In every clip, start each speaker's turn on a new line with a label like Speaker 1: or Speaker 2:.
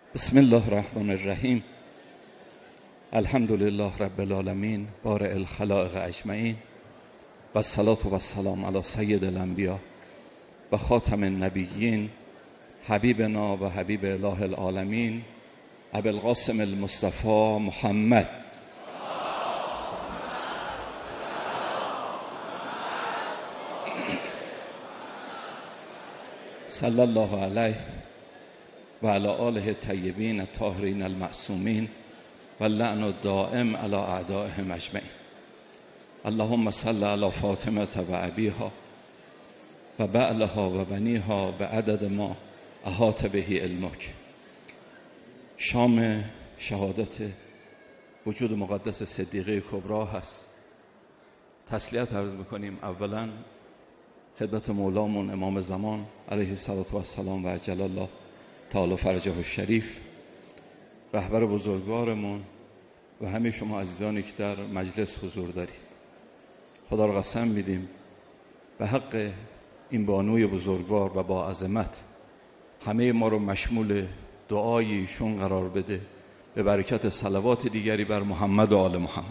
Speaker 1: بسم الله الرحمن الرحیم. الحمد لله رب العالمین بارئ الخلائق اجمعین و الصلاة و السلام علی سید الانبیاء و خاتم النبیین حبیبنا و حبیب اله العالمین ابی القاسم المصطفى محمد صلی الله علیه و علی آله الطیبین الطاهرین المعصومین و اللعن الدائم علی اعدائهم اجمعین. اللهم صل علی فاطمه و ابیها و بعلها و بنیها بعدد ما احاط به علمک. شام شهادت وجود مقدس صدیقه کبری هست. تسلیت عرض میکنیم اولا خدمت مولامون امام زمان علیه السلام و عجل الله تعالی فرجه الشریف، رهبر بزرگوارمون و همه شما عزیزانی که در مجلس حضور دارید. خدا را قسم میدیم به حق این بانوی بزرگوار و با عظمت همه ما رو مشمول دعای ایشون قرار بده، به برکت صلوات دیگری بر محمد و آل محمد.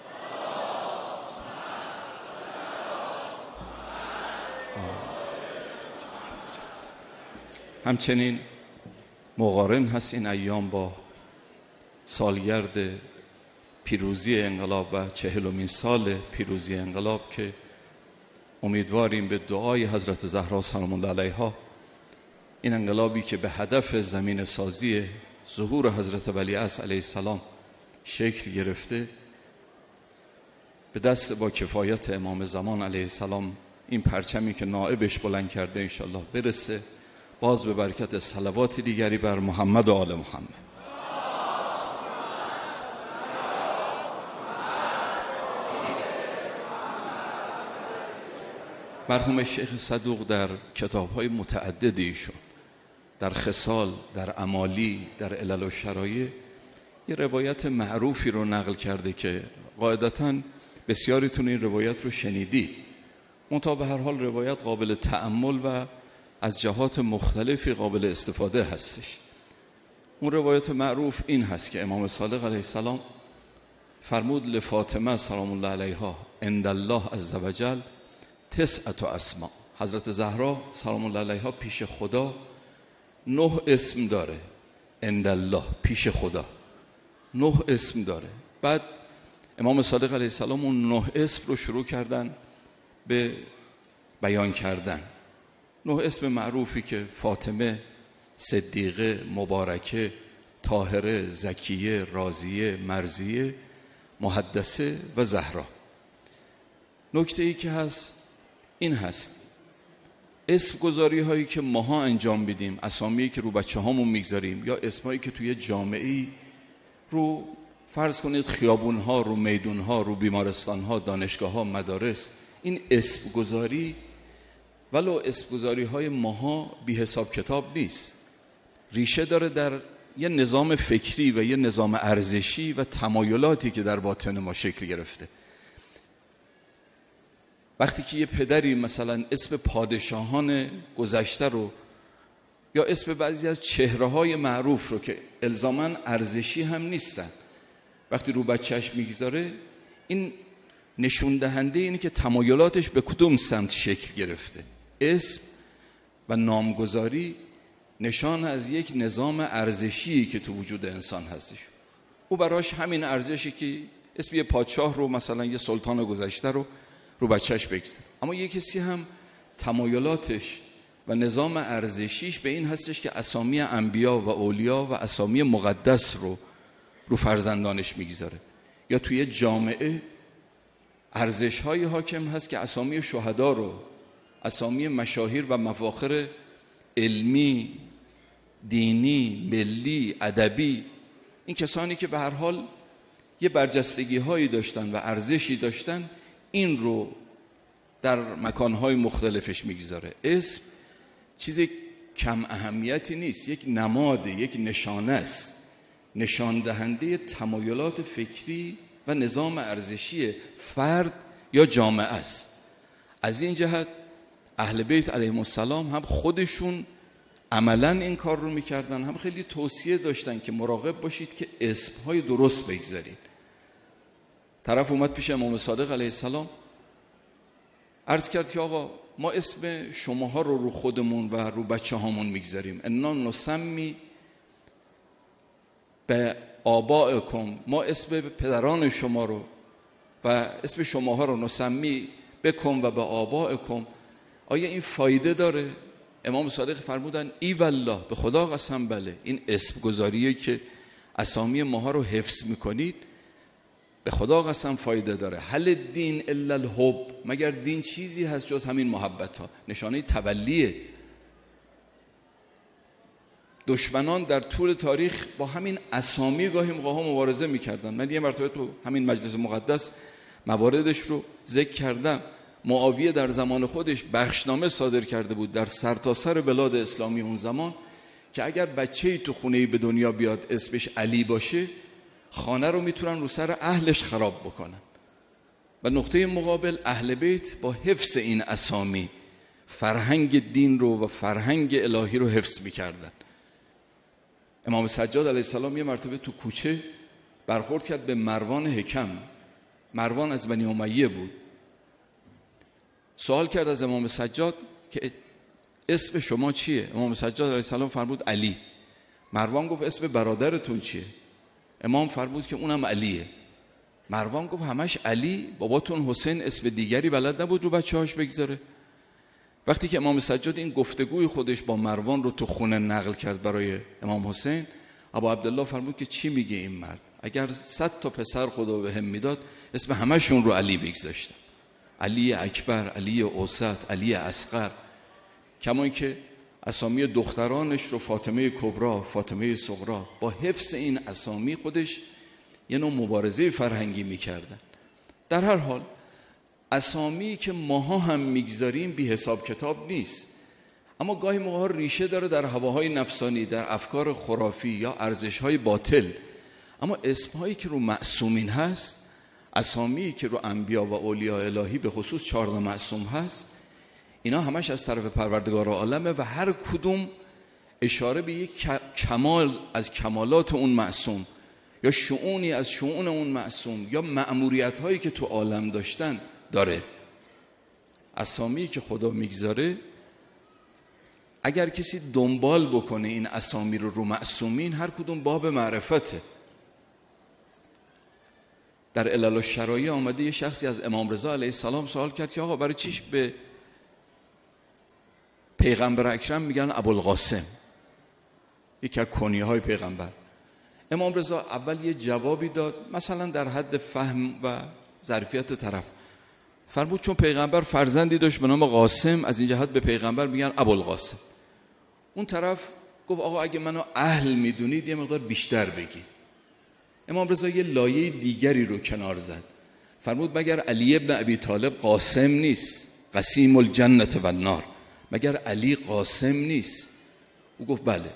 Speaker 1: همچنین مقارن هست این ایام با سالگرد پیروزی انقلاب و 40مین سال پیروزی انقلاب که امیدواریم به دعای حضرت زهرا سلام الله علیها این انقلابی که به هدف زمین سازی ظهور حضرت ولیعصر علیه السلام شکل گرفته، به دست با کفایت امام زمان علیه السلام این پرچمی که نائبش بلند کرده انشالله برسه، باز به برکت صلوات دیگری بر محمد و آل محمد. مرحوم شیخ صدوق در کتاب‌های متعددی ایشون در خصال، در امالی، در علل و شرایع یه روایت معروفی رو نقل کرده که قاعدتاً بسیاریتون این روایت رو شنیدید. منتها به هر حال روایت قابل تأمل و از جهات مختلفی قابل استفاده هستش. اون روایت معروف این هست که امام صادق علیه السلام فرمود لفاطمه سلام الله علیها عند الله عز وجل 9 اسماء. حضرت زهرا سلام الله علیها پیش خدا 9 اسم داره. عند الله پیش خدا 9 اسم داره. بعد امام صادق علیه السلام اون 9 اسم رو شروع کردن به بیان کردن. 9 اسم معروفی که فاطمه، صدیقه، مبارکه، طاهره، زکیه، راضیه، مرضیه، محدثه و زهرا. نکته ای که هست این هست اسم گذاری هایی که ماها انجام بدیم، اسامی که رو بچه هامون میگذاریم یا اسمایی که توی جامعه‌ای رو فرض کنید خیابون ها، رو میدون ها، رو بیمارستان ها، دانشگاه ها، مدارس، این اسم گذاری ولو اسمگذاری های ماها بی حساب کتاب نیست، ریشه داره در یه نظام فکری و یه نظام ارزشی و تمایلاتی که در باطن ما شکل گرفته. وقتی که یه پدری مثلا اسم پادشاهان گذشته رو یا اسم بعضی از چهره‌های معروف رو که الزاماً ارزشی هم نیستن وقتی رو بچه‌اش میگذاره، این نشون دهنده اینه که تمایلاتش به کدوم سمت شکل گرفته. اسم و نامگذاری نشان از یک نظام ارزشی که تو وجود انسان هستش. او براش همین ارزشی که اسم یه پادشاه رو مثلا یه سلطان گذشته رو بچهش بگذاره. اما یه کسی هم تمایلاتش و نظام ارزشیش به این هستش که اسامی انبیا و اولیا و اسامی مقدس رو فرزندانش میگذاره. یا توی جامعه ارزش‌های حاکم هست که اسامی شهدا رو، اسامی مشاهیر و مفاخر علمی، دینی، ملی، ادبی، این کسانی که به هر حال یه برجستگی‌هایی داشتن و ارزشی داشتن، این رو در مکان‌های مختلفش میگذاره. اسم چیز کم اهمیتی نیست، یک نماد، یک نشانه است، نشان دهنده تمایلات فکری و نظام ارزشی فرد یا جامعه است. از این جهت اهل بیت علیهم السلام هم خودشون عملا این کار رو میکردن، هم خیلی توصیه داشتن که مراقب باشید که اسمهای درست بگذارید. طرف اومد پیش امام صادق علیه السلام عرض کرد که آقا ما اسم شماها رو خودمون و رو بچه هامون میگذاریم، انا نسمی به آبائکم، ما اسم پدران شما رو و اسم شماها رو نسمی بکن و به آبائکم. آیا این فایده داره؟ امام صادق فرمودن ای والله، به خدا قسم بله. این اسم گذاریه که اسامی ماها رو حفظ میکنید به خدا قسم فایده داره. هل الدین الا الحب، مگر دین چیزی هست جز همین محبت ها؟ نشانه تولیه. دشمنان در طول تاریخ با همین اسامی گاهی موقع‌ها مبارزه میکردن. من یه مرتبه تو همین مجلس مقدس مواردش رو ذکر کردم. معاویه در زمان خودش بخشنامه صادر کرده بود در سرتاسر بلاد اسلامی اون زمان که اگر بچه‌ای تو خونه‌ای به دنیا بیاد اسمش علی باشه، خانه رو میتونن رو سر اهلش خراب بکنن. و نقطه مقابل اهل بیت با حفظ این اسامی فرهنگ دین رو و فرهنگ الهی رو حفظ میکردن. امام سجاد علیه السلام یه مرتبه تو کوچه برخورد کرد به مروان حکم. مروان از بنی امیه بود. سوال کرد از امام سجاد که اسم شما چیه؟ امام سجاد علیه السلام فرمود علی. مروان گفت اسم برادرتون چیه؟ امام فرمود که اونم علیه. مروان گفت همش علی؟ باباتون حسین اسم دیگری بلد نبود رو بچه‌هاش بگذاره؟ وقتی که امام سجاد این گفتگوی خودش با مروان رو تو خونه نقل کرد برای امام حسین، ابا عبدالله فرمود که چی میگه این مرد؟ اگر 100 تا پسر خدا بهم میداد اسم همشون رو علی بگذاشتم. علی اکبر، علی اوسط، علی اصغر. کما اینکه اسامی دخترانش رو فاطمه کبرا، فاطمه صغرا. با حفظ این اسامی خودش یه نوع مبارزه فرهنگی میکردن. در هر حال اسامی که ماها هم میگذاریم بی حساب کتاب نیست، اما گاهی موقع ریشه داره در هواهای نفسانی، در افکار خرافی یا ارزش‌های باطل. اما اسمهایی که رو معصومین هست، اسامی که رو انبیا و اولیاء الهی به خصوص 14 معصوم هست، اینا همش از طرف پروردگار عالمه و هر کدوم اشاره به یک کمال از کمالات اون معصوم یا شؤونی از شؤون اون معصوم یا مأموریت هایی که تو عالم داشتن داره. اسامی که خدا میگذاره اگر کسی دنبال بکنه این اسامی رو معصومین، هر کدوم باب معرفته. در علل الشرایع آمده یه شخصی از امام رضا علیه السلام سوال کرد که آقا برای چیش به پیغمبر اکرم میگن ابوالقاسم، یکی از کنیه‌های پیغمبر؟ امام رضا اول یه جوابی داد مثلا در حد فهم و ظرفیت طرف. فرمود چون پیغمبر فرزندی داشت به نام قاسم، از این جهت به پیغمبر میگن ابوالقاسم. اون طرف گفت آقا اگه منو اهل میدونید یه مقدار بیشتر بگید. امام رضا یه لایه دیگری رو کنار زد. فرمود مگر علی ابن ابی طالب قاسم نیست؟ قسیم الجنة و النار. مگر علی قاسم نیست؟ او گفت بله.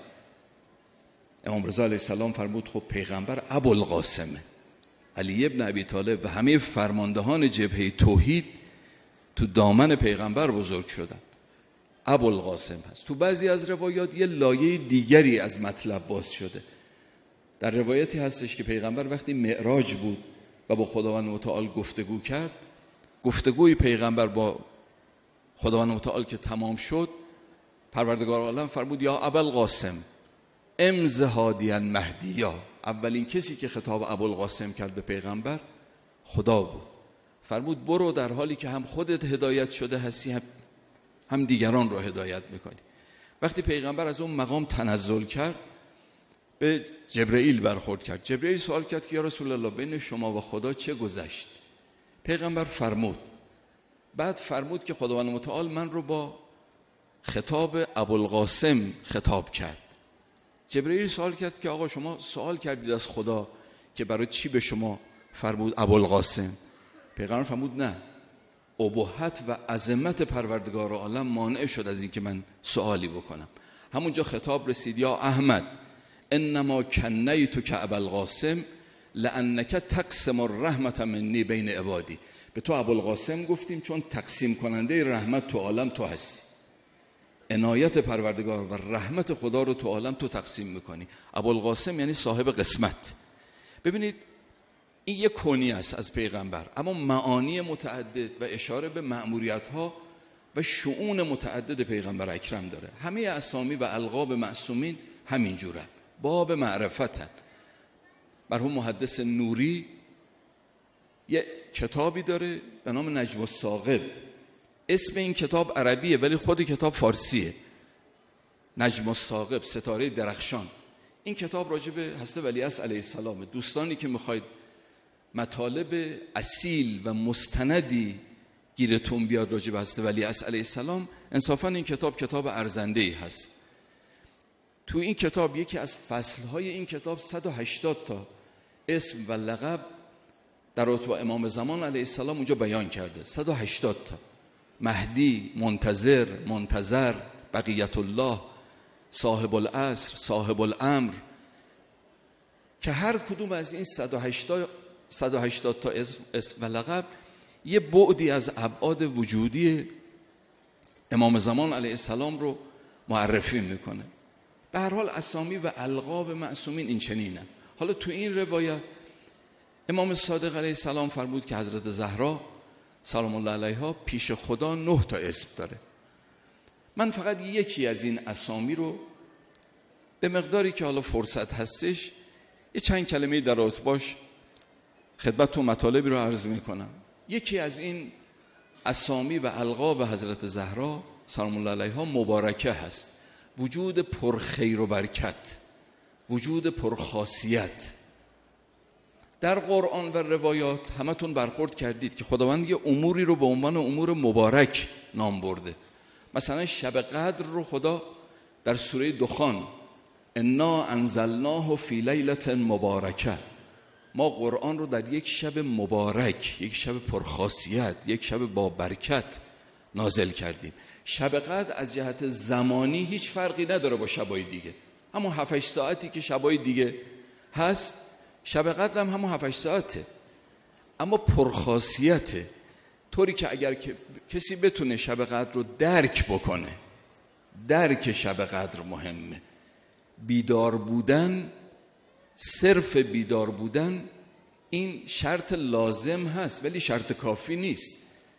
Speaker 1: امام رضا علیه السلام فرمود خب پیغمبر ابوالقاسمه. علی ابن ابی طالب و همه فرماندهان جبهه توحید تو دامن پیغمبر بزرگ شدن. ابوالقاسم هست. تو بعضی از روایات یه لایه دیگری از مطلب باز شده. در روایتی هستش که پیغمبر وقتی معراج بود و با خداوند متعال گفتگو کرد، گفتگوی پیغمبر با خداوند متعال که تمام شد، پروردگار عالم فرمود یا ابوالقاسم امض هادیا مهدیا. اولین کسی که خطاب ابوالقاسم کرد به پیغمبر خدا بود. فرمود برو در حالی که هم خودت هدایت شده هستی هم دیگران رو هدایت میکنی. وقتی پیغمبر از اون مقام تنزل کرد به جبرئیل برخورد کرد. جبرئیل سوال کرد که یا رسول الله بین شما و خدا چه گذشت؟ پیغمبر فرمود. بعد فرمود که خداوند متعال من رو با خطاب ابوالقاسم خطاب کرد. جبرئیل سوال کرد که آقا شما سوال کردید از خدا که برای چی به شما فرمود ابوالقاسم؟ پیغمبر فرمود نه، ابهت و عظمت پروردگار عالم مانع شد از این که من سوالی بکنم. همونجا خطاب رسید یا احمد انما کنیتک ابوالقاسم لانک تقسم الرحمت منی بین عبادی. به تو ابوالقاسم گفتیم چون تقسیم کننده رحمت تو عالم تو هستی. عنایت پروردگار و رحمت خدا رو تو عالم تو تقسیم میکنی. ابوالقاسم یعنی صاحب قسمت. ببینید این یک کنی است از پیغمبر، اما معانی متعدد و اشاره به مأموریت‌ها و شؤون متعدد پیغمبر اکرم داره. همه اسامی و القاب معصومین همین جورن، باب معرفتن. مرحوم محدث نوری یه کتابی داره به نام نجم الثاقب. اسم این کتاب عربیه ولی خود کتاب فارسیه. نجم الثاقب، ستاره درخشان. این کتاب راجع به حضرت ولیعصر علیه السلام. دوستانی که میخواید مطالب اصیل و مستندی گیرتون بیاد راجع به حضرت ولیعصر علیه السلام، انصافا این کتاب ارزنده‌ای هست. تو این کتاب یکی از فصلهای این کتاب 180 تا اسم و لقب در رتبه امام زمان علیه السلام اونجا بیان کرده. 180 تا: مهدی، منتظر، بقیت الله، صاحب العصر، صاحب الامر، که هر کدوم از این 180 تا اسم و لقب یه بعدی از ابعاد وجودی امام زمان علیه السلام رو معرفی میکنه. به هر حال اسامی و القاب معصومین این چنینه. حالا تو این روایت امام صادق علیه السلام فرمود که حضرت زهرا سلام الله علیها پیش خدا 9 تا اسم داره. من فقط یکی از این اسامی رو به مقداری که حالا فرصت هستش یه چند کلمه در اتباش خدمتتون مطالبی رو عرض میکنم. یکی از این اسامی و القاب حضرت زهرا سلام الله علیها مبارکه هست. وجود پرخیر و برکت، وجود پرخاصیت. در قرآن و روایات همتون برخورد کردید که خداوند یه اموری رو به عنوان امور مبارک نام برده. مثلا شب قدر رو خدا در سوره دخان انا انزلناه فی لیلة مبارکه، ما قرآن رو در یک شب مبارک، یک شب پرخاصیت، یک شب با برکت نازل کردیم. شب قدر از جهت زمانی هیچ فرقی نداره با شبای دیگه. همون 7-8 ساعتی که شبای دیگه هست، شب قدر هم همون 7-8 ساعته، اما پرخاصیته، طوری که اگر کسی بتونه شب قدر رو درک بکنه، درک شب قدر مهمه. بیدار بودن، صرف بیدار بودن این شرط لازم هست ولی شرط کافی نیست.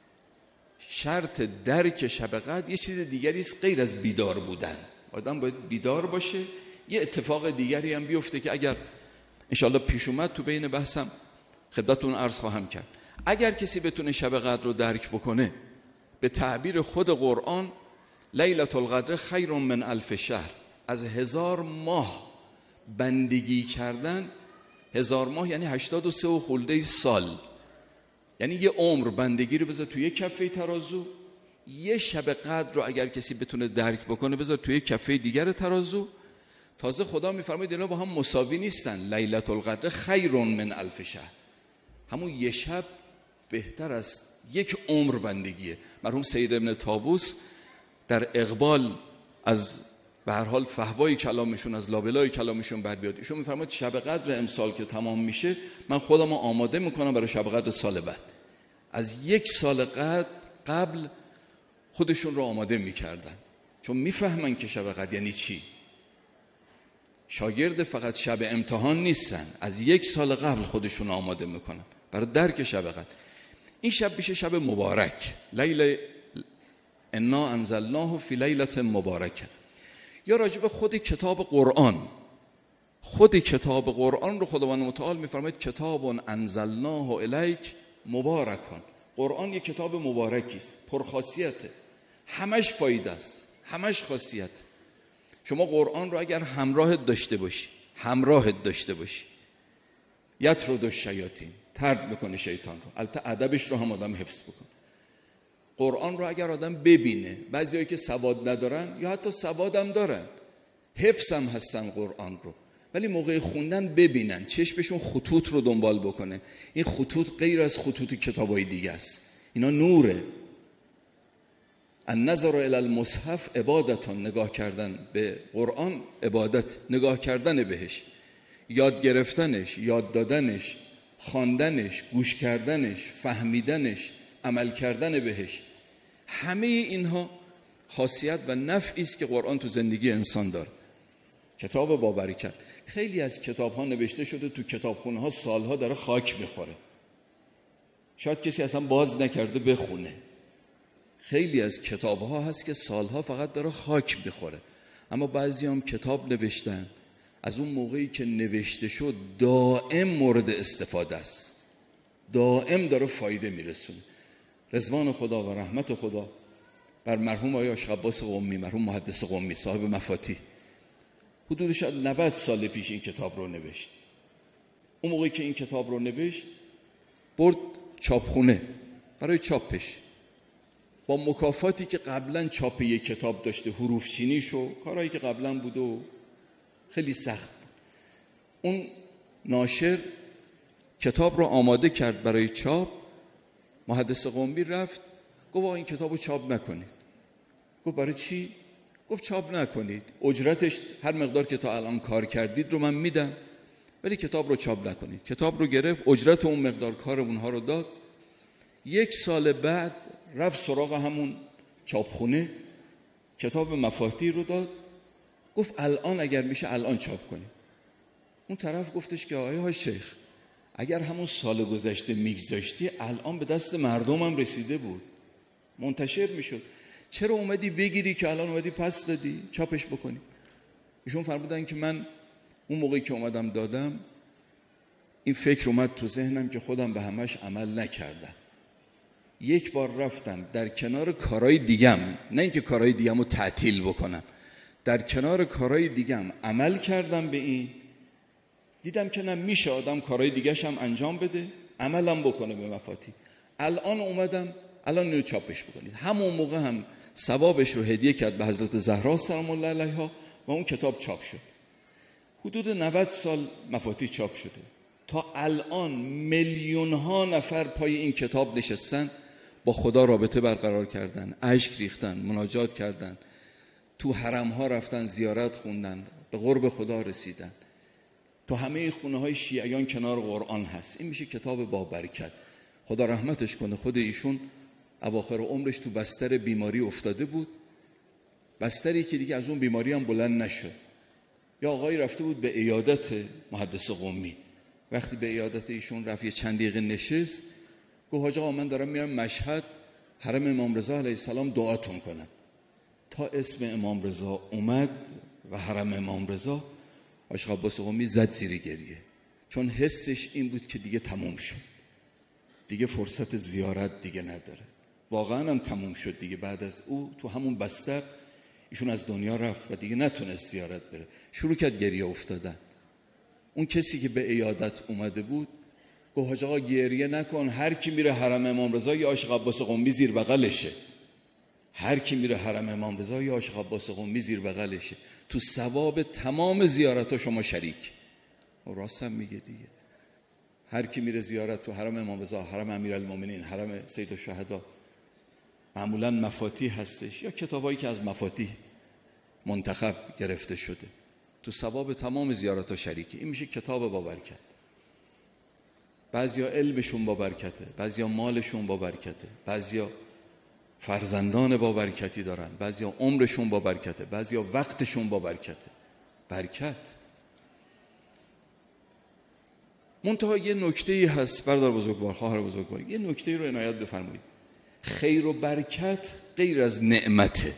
Speaker 1: شرط درک شب قدر یه چیز دیگری است غیر از بیدار بودن. آدم باید بیدار باشه. یه اتفاق دیگری هم بیفته که اگر انشاءالله پیش اومد تو بین بحثم خدمتتون عرض خواهم کرد. اگر کسی بتونه شب قدر رو درک بکنه، به تعبیر خود قرآن لیلة القدر خیر من 1000 شهر، از 1000 ماه بندگی کردن. 1000 ماه یعنی 83 و خورده سال، یعنی یه عمر بندگی رو بذار توی کفه ترازو. یه شب قدر رو اگر کسی بتونه درک بکنه بذار توی کفه دیگر ترازو. تازه خدا میفرماید اینا با هم مساوی نیستن. لیلة القدر خیر من 1000 شهر، همون یه شب بهتر از یک عمر بندگیه. مرحوم سید ابن طاووس در اقبال از به هر حال فحوای کلامشون، از لابلای کلامشون بر بیاد، ایشون میفرماید شب قدر امسال که تمام میشه من خودم آماده میکنم برای شب قدر سال بعد. از 1 سال قبل خودشون رو آماده میکردن، چون میفهمن که شب قدر یعنی چی. شاگرد فقط شب امتحان نیستن، از 1 سال قبل خودشون آماده میکنن برای درک شب قدر. این شب میشه شب مبارک، لیل انا انزلناه فی لیلة مبارکه. یا راجب خود کتاب قرآن، خود کتاب قرآن رو خداوند متعال میفرماید کتاب انزلناه الیک مبارکون. قرآن یک کتاب مبارکی است، پرخاصیته، همش فایده است، همش خاصیت. شما قرآن رو اگر همراهت داشته باشی یطرد الشیاطین، طرد میکنه شیطان رو. البته ادبش رو هم آدم حفظ بکن. قرآن رو اگر آدم ببینه، بعضیایی که سواد ندارن یا حتی سواد هم دارن، حفظ هم هستن قرآن رو، ولی موقع خوندن ببینن، چشمشون خطوط رو دنبال بکنه. این خطوط غیر از خطوط کتابای دیگه است، اینا نوره. النظر الی المصحف عبادتون، نگاه کردن به قرآن عبادت، نگاه کردن بهش، یاد گرفتنش، یاد دادنش، خواندنش، گوش کردنش، فهمیدنش، عمل کردن بهش، همه اینها خاصیت و نفعی است که قرآن تو زندگی انسان داره. کتاب با برکت. خیلی از کتاب‌ها نوشته شده تو کتابخونه‌ها سالها داره خاک می‌خوره، شاید کسی اصلا باز نکرده بخونه. خیلی از کتاب‌ها هست که سالها فقط داره خاک می‌خوره، اما بعضی هم کتاب نوشتن از اون موقعی که نوشته شد دائم مورد استفاده است، دائم داره فایده میرسونه. رضوان خدا و رحمت خدا بر مرحوم آقای عاشق عباس قمی، مرحوم محدث قمی صاحب مفاتیح، حدود شاید 90 سال پیش این کتاب رو نوشت. اون موقعی که این کتاب رو نوشت برد چاپخونه برای چاپش، با مکافاتی که قبلا چاپ یک کتاب داشته، حروف چینیش و کارهایی که قبلا بود و خیلی سخت بود. اون ناشر کتاب رو آماده کرد برای چاپ. محدث قمی رفت گفت این کتاب رو چاپ نکنید. گفت برای چی؟ گفت چاپ نکنید، اجرتش هر مقدار که تا الان کار کردید رو من میدم، ولی کتاب رو چاپ نکنید. کتاب رو گرفت، اجرت اون مقدار کار اونها رو داد. 1 سال بعد رفت سراغ همون چاپخونه، کتاب مفاتیح رو داد، گفت الان اگر میشه الان چاپ کنید. اون طرف گفتش که آقای شیخ اگر همون سال گذشته میگذاشتی الان به دست مردمم رسیده بود، منتشر میشد، چرا اومدی بگیری که الان اومدی پس دادی چاپش بکنی؟ ایشون فرمودن که من اون موقعی که اومدم دادم این فکر اومد تو ذهنم که خودم به همش عمل نکردم. یک بار رفتم در کنار کارهای دیگم، نه اینکه کارهای دیگم رو تعطیل بکنم، در کنار کارهای دیگم عمل کردم به این، دیدم که نه میشه آدم کارهای دیگه‌ش هم انجام بده، عملم بکنه به مفاتیح. الان اومدم الان اینو چاپش بکنید. همون موقع هم ثوابش رو هدیه کرد به حضرت زهرا سلام الله علیها و اون کتاب چاپ شد. حدود 90 سال مفاتیح چاپ شده. تا الان میلیون‌ها نفر پای این کتاب نشستن، با خدا رابطه برقرار کردن، اشک ریختن، مناجات کردن، تو حرم‌ها رفتن زیارت خوندن، به قرب خدا رسیدن. تو همه خونه‌های شیعیان کنار قرآن هست. این میشه کتاب با برکت. خدا رحمتش کنه. خود ایشون اواخر عمرش تو بستر بیماری افتاده بود، بستری که دیگه از اون بیماری هم بلند نشد. یا آقایی رفته بود به عیادت محدث قمی، وقتی به عیادت ایشون رفت یه چند دقیقه نشست، گفت حاج آقا من دارم میرم مشهد حرم امام رضا علیه السلام دعاتون کنم. تا اسم امام رضا اومد و حرم امام رضا، عاشق عباس قمی زد زیر گریه، چون حسش این بود که دیگه تموم شد، دیگه فرصت زیارت دیگه نداره. واقعا هم تموم شد دیگه. بعد از او تو همون بستر ایشون از دنیا رفت و دیگه نتونست زیارت بره. شروع کرد گریه افتادن. اون کسی که به عیادت اومده بود گفت حاج آقا گریه نکن، هر کی میره حرم امام رضا یا عاشق عباس قمی زیر بغلشه، هر کی میره حرم امام رضا یا عاشق عباس قمی زیر بغلشه، تو ثواب تمام زیارت‌ها شما شریک. و راستم میگه دیگه، هر کی میره زیارت تو حرم امام رضا، حرم امیرالمومنین، حرم سید الشهدا، معمولا مفاتیح هستش یا کتابایی که از مفاتیح منتخب گرفته شده، تو ثواب تمام زیارت‌ها شریکه. این میشه کتاب با برکت. بعضیا علمشون با برکته، بعضیا مالشون با برکته، بعضیا فرزندان با برکتی دارن، بعضیا عمرشون با برکته، بعضیا وقتشون با برکته. برکت. منتها یه نکته‌ای هست برادر بزرگوار، خواهر بزرگوار، یه نکته‌ای رو عنایت بفرمایید. خیر و برکت غیر از نعمته.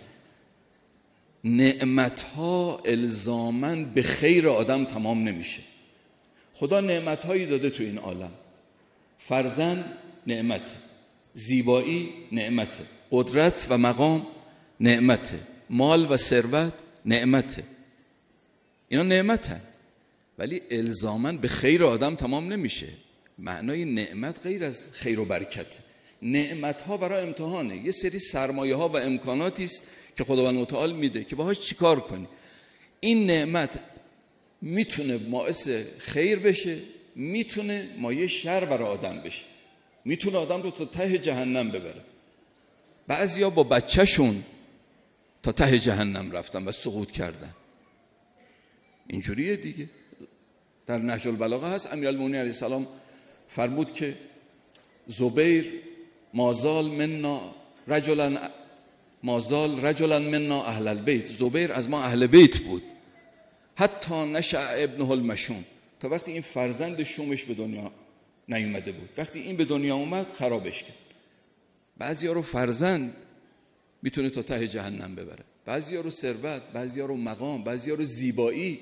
Speaker 1: نعمت‌ها الزاماً به خیر آدم تمام نمیشه. خدا نعمت‌هایی داده تو این عالم. فرزند نعمته، زیبایی نعمته، قدرت و مقام نعمته، مال و ثروت نعمته. اینا نعمتن، ولی الزاماً به خیر آدم تمام نمیشه. معنای نعمت غیر از خیر و برکت. نعمت‌ها برای امتحانه. یه سری سرمایه‌ها و امکاناتی است که خداوند متعال میده که باهاش چیکار کنی. این نعمت میتونه باعث خیر بشه، میتونه مایه شر برای آدم بشه، میتونه آدم رو تا ته جهنم ببره. بعضیا با بچه‌شون تا ته جهنم رفتن و سقوط کردن. اینجوریه دیگه. در نهج البلاغه هست، امیرالمومنین علیه السلام فرمود که زبیر مازال منا رجلا مازال رجلا منا اهل البیت، زبیر از ما اهل بیت بود. حتی نشأ ابنه المشوم، تا وقتی این فرزند شومش به دنیا نیومده بود. وقتی این به دنیا اومد خرابش کرد. بعضیا رو فرزند میتونه تا ته جهنم ببره، بعضیا رو ثروت، بعضیا رو مقام، بعضیا رو زیبایی.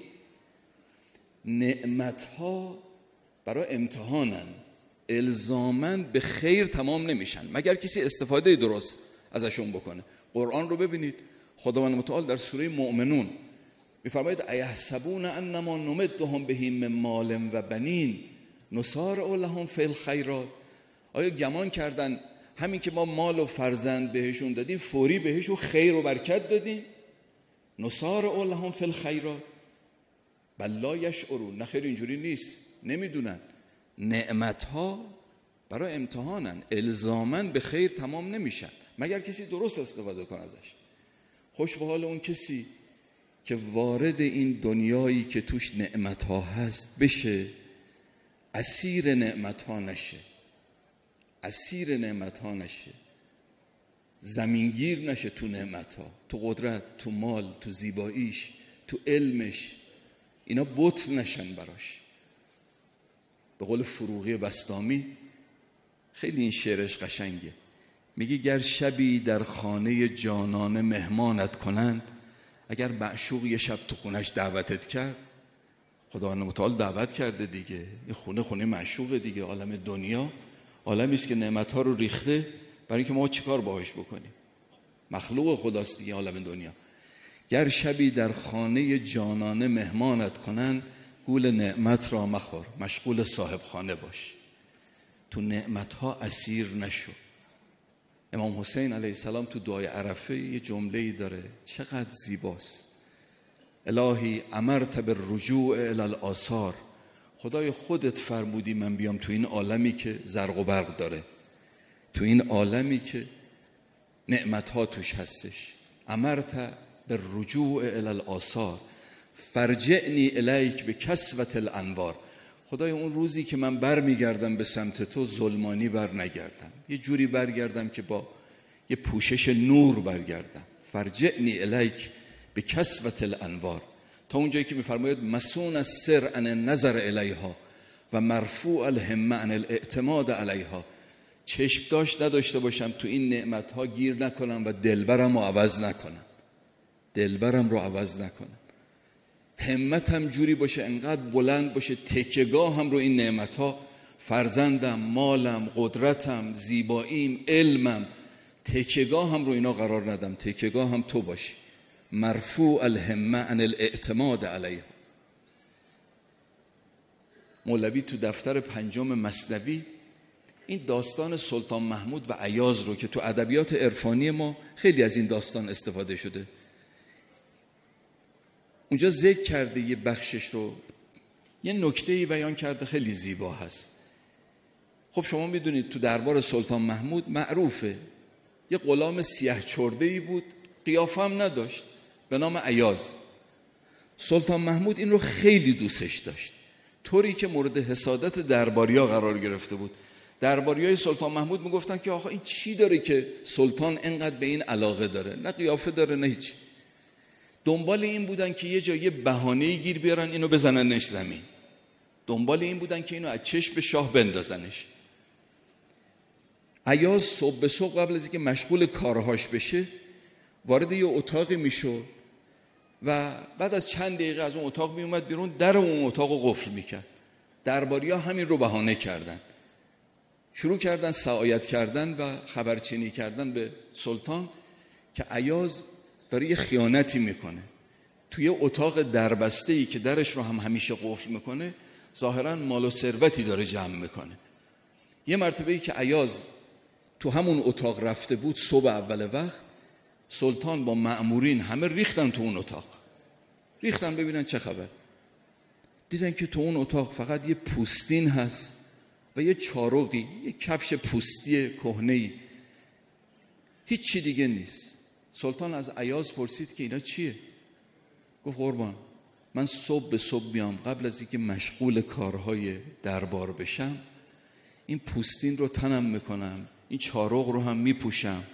Speaker 1: نعمتها برای امتحانن، الزاماً به خیر تمام نمیشن مگر کسی استفاده درست ازشون بکنه. قرآن رو ببینید، خداوند متعال در سوره مؤمنون میفرماید ایحسبون انما نمدهم به من مال و بنین نسارع لهم فی الخیرات. آیا گمان کردن همین که ما مال و فرزند بهشون دادیم فوری بهشون خیر و برکت دادیم؟ نسارع لهم فی الخیرات بل لا یشعرون. نه خیر، اینجوری نیست، نمیدونن. نعمتها برای امتحانن، الزاماً به خیر تمام نمیشن مگر کسی درست استفاده کنه ازش. خوش به حال اون کسی که وارد این دنیایی که توش نعمتها هست بشه، اسیر نعمتها نشه، اسیر نعمتها نشه، زمینگیر نشه تو نعمتها، تو قدرت، تو مال، تو زیباییش، تو علمش، اینا بطل نشن براش. به قول فروغی بسطامی، خیلی این شعرش قشنگه، میگه گر شبی در خانه جانانه مهمانت کنند، اگر معشوق یه شب تو خونش دعوتت کرد، خداوند متعال دعوت کرده دیگه، یه خونه معشوق دیگه، عالم دنیا عالمی است که نعمت‌ها رو ریخته برای اینکه ما چیکار باهاش بکنیم. مخلوق خداست دیگه عالم دنیا. گر شبی در خانه جانانه مهمانت کنن، گول نعمت را مخور، مشغول صاحب خانه باش، تو نعمت‌ها اسیر نشو. امام حسین علیه السلام تو دعای عرفه یه جمله‌ای داره چقدر زیباست. الهی امرت بالرجوع الی الآثار، خدای خودت فرمودی من بیام تو این عالمی که زرق و برق داره، تو این عالمی که نعمت‌ها توش هستش. امرت بالرجوع الی الآثار فرجعنی الیک بکسوة الانوار. خدای اون روزی که من برمیگردم به سمت تو ظلمانی بر نگردم، یه جوری برگردم که با یه پوشش نور برگردم. فرجعنی الیک بکسوة الانوار، تا اونجایی که میفرماید مسون السر عن النظر الیها و مرفوع الهمه عن الاعتماد علیها. چشم نداشته باشم تو این نعمتها گیر نکنم و دلبرم رو عوض نکنم. همتم جوری باشه، انقدر بلند باشه تکیه‌گاه هم رو این نعمتها، فرزندم، مالم، قدرتم، زیباییم، علمم، تکیه‌گاه هم رو اینا قرار ندم، تکیه‌گاه هم تو باشی. مرفوع الهمه عن الاعتماد علیها. مولوی تو دفتر 5 مثنوی این داستان سلطان محمود و ایاز رو که تو ادبیات عرفانی ما خیلی از این داستان استفاده شده، اونجا ذکر کرده، یه بخشش رو یه نکته‌ای بیان کرده خیلی زیبا هست. خب شما میدونید تو دربار سلطان محمود معروفه یه غلام سیاه چرده‌ای بود، قیافه هم نداشت، به نام ایاز. سلطان محمود این رو خیلی دوستش داشت، طوری که مورد حسادت درباریا قرار گرفته بود. درباریای سلطان محمود میگفتن که آخه این چی داره که سلطان اینقدر به این علاقه داره، نه قیافه داره نه هیچ. دنبال این بودن که یه جایی بهانه‌ای گیر بیارن اینو بزننش زمین، دنبال این بودن که اینو از چشم شاه بندازنش. ایاز صبح به صبح قبل از اینکه مشغول کارهاش بشه وارد یه اتاقی میشد و بعد از چند دقیقه از اون اتاق میومد بیرون، در اون اتاق رو قفل میکرد. درباریا همین رو بهانه کردن، شروع کردن سعایت کردن و خبرچینی کردن به سلطان که ایاز داره یه خیانتی میکنه، توی اتاق دربسته‌ای که درش رو هم همیشه قفل میکنه ظاهراً مال و ثروتی داره جمع میکنه. یه مرتبه‌ای که ایاز تو همون اتاق رفته بود صبح اول وقت، سلطان با مأمورین همه ریختن تو اون اتاق، ریختن ببینن چه خبر. دیدن که تو اون اتاق فقط یه پوستین هست و یه چارقی، یه کفش پوستی کهنه‌ای، هیچ چی دیگه نیست. سلطان از ایاز پرسید که اینا چیه؟ گفت قربان من صبح به صبح میام، قبل از اینکه مشغول کارهای دربار بشم این پوستین رو تنم میکنم، این چارق رو هم میپوشم،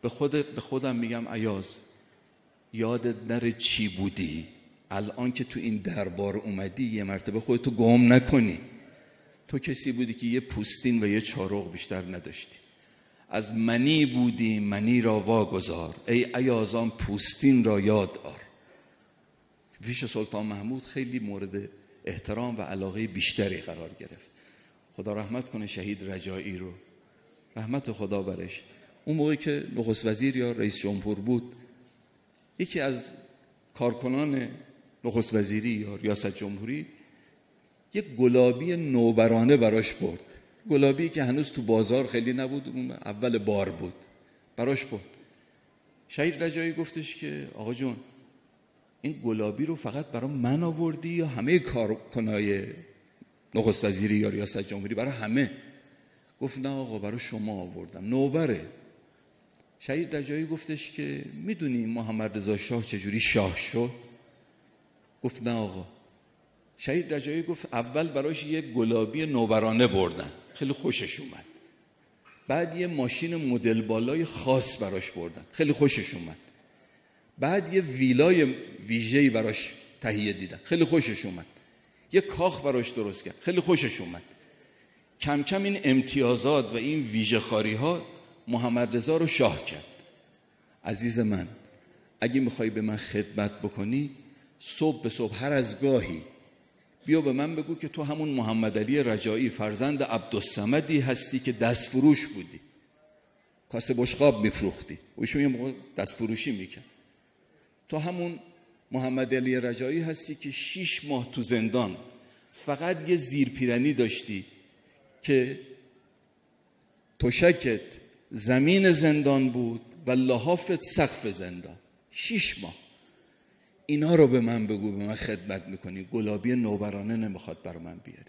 Speaker 1: به خودم میگم ایاز یادت نره چی بودی، الان که تو این دربار اومدی یه مرتبه خودتو گم نکنی. تو کسی بودی که یه پوستین و یه چارق بیشتر نداشتی. از منی بودی منی را واگذار، ای ایازان پوستین را یاد آر. پیش سلطان محمود خیلی مورد احترام و علاقه بیشتری قرار گرفت. خدا رحمت کنه شهید رجایی رو، رحمت خدا برش. اون موقعی که نخست وزیر یا رئیس جمهور بود، یکی از کارکنان نخست وزیری یا ریاست جمهوری یک گلابی نوبرانه براش برد. گلابی که هنوز تو بازار خیلی نبود، اون اول بار بود، براش برد. شهید رجایی گفتش که آقا جون این گلابی رو فقط برای من آوردی یا همه کارکنای نخست وزیری یا ریاست جمهوری؟ برای همه. گفت نه آقا برای شما آوردم، نوبره. شهید رجایی گفتش که میدونی محمد رضا شاه چجوری شاه شد؟ گفت نه آقا. شهید رجایی گفت اول براش یه گلابی نوبرانه بردن، خیلی خوشش اومد. بعد یه ماشین مدل بالای خاص براش بردن، خیلی خوشش اومد. بعد یه ویلای ویژه‌ای براش تهیه دیدن، خیلی خوشش اومد. یه کاخ براش درست کرد، خیلی خوشش اومد. کم کم این امتیازات و این ویژه خاری ها محمد رضا رو شاه کرد. عزیز من، اگه میخوای به من خدمت بکنی، صبح به صبح هر از گاهی بیا به من بگو که تو همون محمد علی رجایی فرزند عبدالصمدی هستی که دست فروش بودی، کاسه بشقاب میفروختی، ایشون یه موقع دست فروشی میکرد. تو همون محمد علی رجایی هستی که 6 ماه تو زندان فقط یه زیرپیرنی داشتی که تشکت زمین زندان بود و لحافت سقف زندان. 6 ماه. اینا رو به من بگو، به من خدمت میکنی، گلابی نوبرانه نمیخواد بر من بیاری.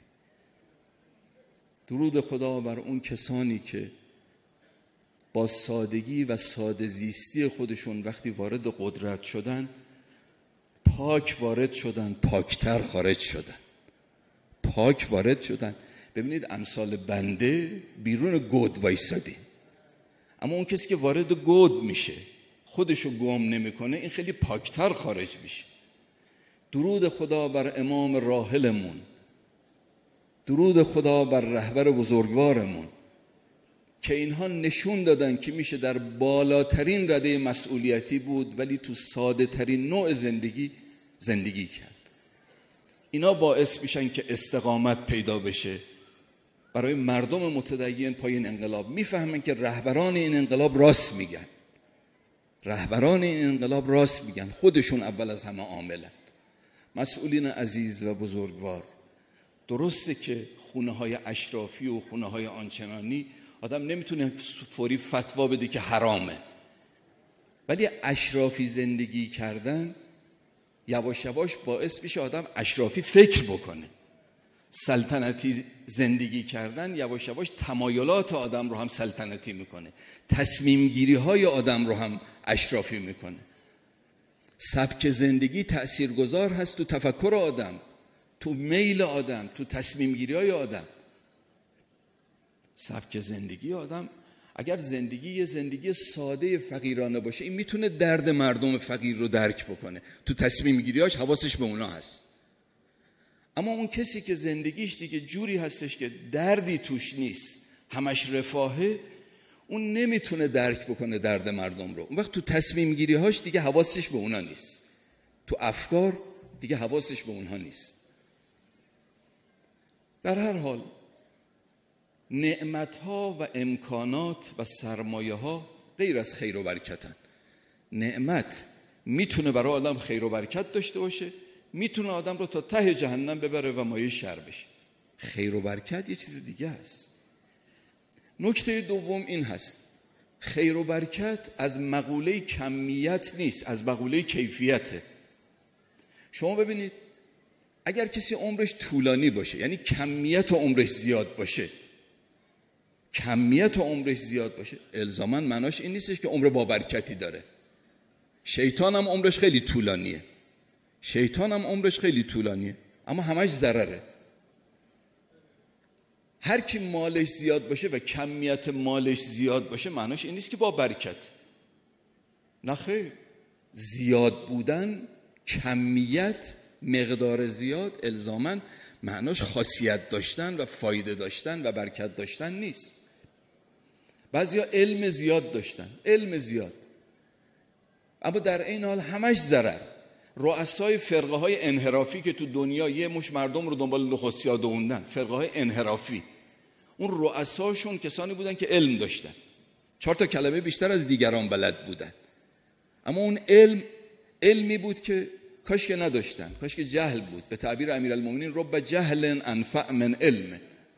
Speaker 1: درود خدا بر اون کسانی که با سادگی و ساده زیستی خودشون وقتی وارد قدرت شدن، پاک وارد شدن، پاکتر خارج شدن. پاک وارد شدن. ببینید امثال بنده بیرون گود وایسادی، اما اون کسی که وارد گود میشه خودشو گم نمیکنه، این خیلی پاکتر خارج میشه. درود خدا بر امام راحلمون، درود خدا بر رهبر بزرگوارمون که اینها نشون دادن که میشه در بالاترین رده مسئولیتی بود ولی تو ساده ترین نوع زندگی کرد. اینا باعث میشن که استقامت پیدا بشه برای مردم متدین پای این انقلاب. میفهمن که رهبران این انقلاب راست میگن. رهبران این انقلاب راست میگن، خودشون اول از همه عاملن. مسئولین عزیز و بزرگوار، درسته که خونه های اشرافی و خونه های آنچنانی آدم نمیتونه فوری فتوا بده که حرامه، ولی اشرافی زندگی کردن یواش یواش باعث میشه آدم اشرافی فکر بکنه. سلطنتی زندگی کردن یواش یواش تمایلات آدم رو هم سلطنتی میکنه، تصمیم گیری های آدم رو هم اشرافی میکنه. سبک زندگی تأثیرگذار هست تو تفکر آدم، تو میل آدم، تو تصمیم گیری های آدم. سبک زندگی آدم، اگر یه زندگی ساده فقیرانه باشه، این میتونه درد مردم فقیر رو درک بکنه، تو تصمیم گیریاش حواسش به اونا هست. اما اون کسی که زندگیش دیگه جوری هستش که دردی توش نیست، همش رفاهه، اون نمیتونه درک بکنه درد مردم رو. اون وقت تو تصمیم گیری‌هاش دیگه حواسش به اونا نیست، تو افکار دیگه حواسش به اونها نیست. در هر حال نعمت‌ها و امکانات و سرمایه‌ها غیر از خیر و برکتن. نعمت میتونه برای آدم خیر و برکت داشته باشه، میتونه آدم رو تا ته جهنم ببره و مایه شر بشه. خیر و برکت یه چیز دیگه است. نکته دوم این هست، خیر و برکت از مقوله کمیت نیست، از مقوله کیفیته. شما ببینید اگر کسی عمرش طولانی باشه، یعنی کمیت عمرش زیاد باشه، الزاماً معناش این نیستش که عمر با برکتی داره. شیطان هم عمرش خیلی طولانیه، اما همش ضرره. هر کی مالش زیاد باشه و کمیت مالش زیاد باشه، معناش این نیست که با برکت. نه خیر، زیاد بودن، کمیت، مقدار زیاد الزاماً معناش خاصیت داشتن و فایده داشتن و برکت داشتن نیست. بعضیا علم زیاد داشتن، علم زیاد، اما در این حال همش ضرر. رؤسای فرقه های انحرافی که تو دنیا یه مش مردم رو دنبال نخستی‌ها دووندن، فرقه های انحرافی، اون رؤساشون کسانی بودن که علم داشتن، 4 تا کلمه بیشتر از دیگران بلد بودن، اما اون علمی بود که کاش که نداشتن، کاش که جهل بود. به تعبیر امیرالمومنین رب جهل انفع من علم.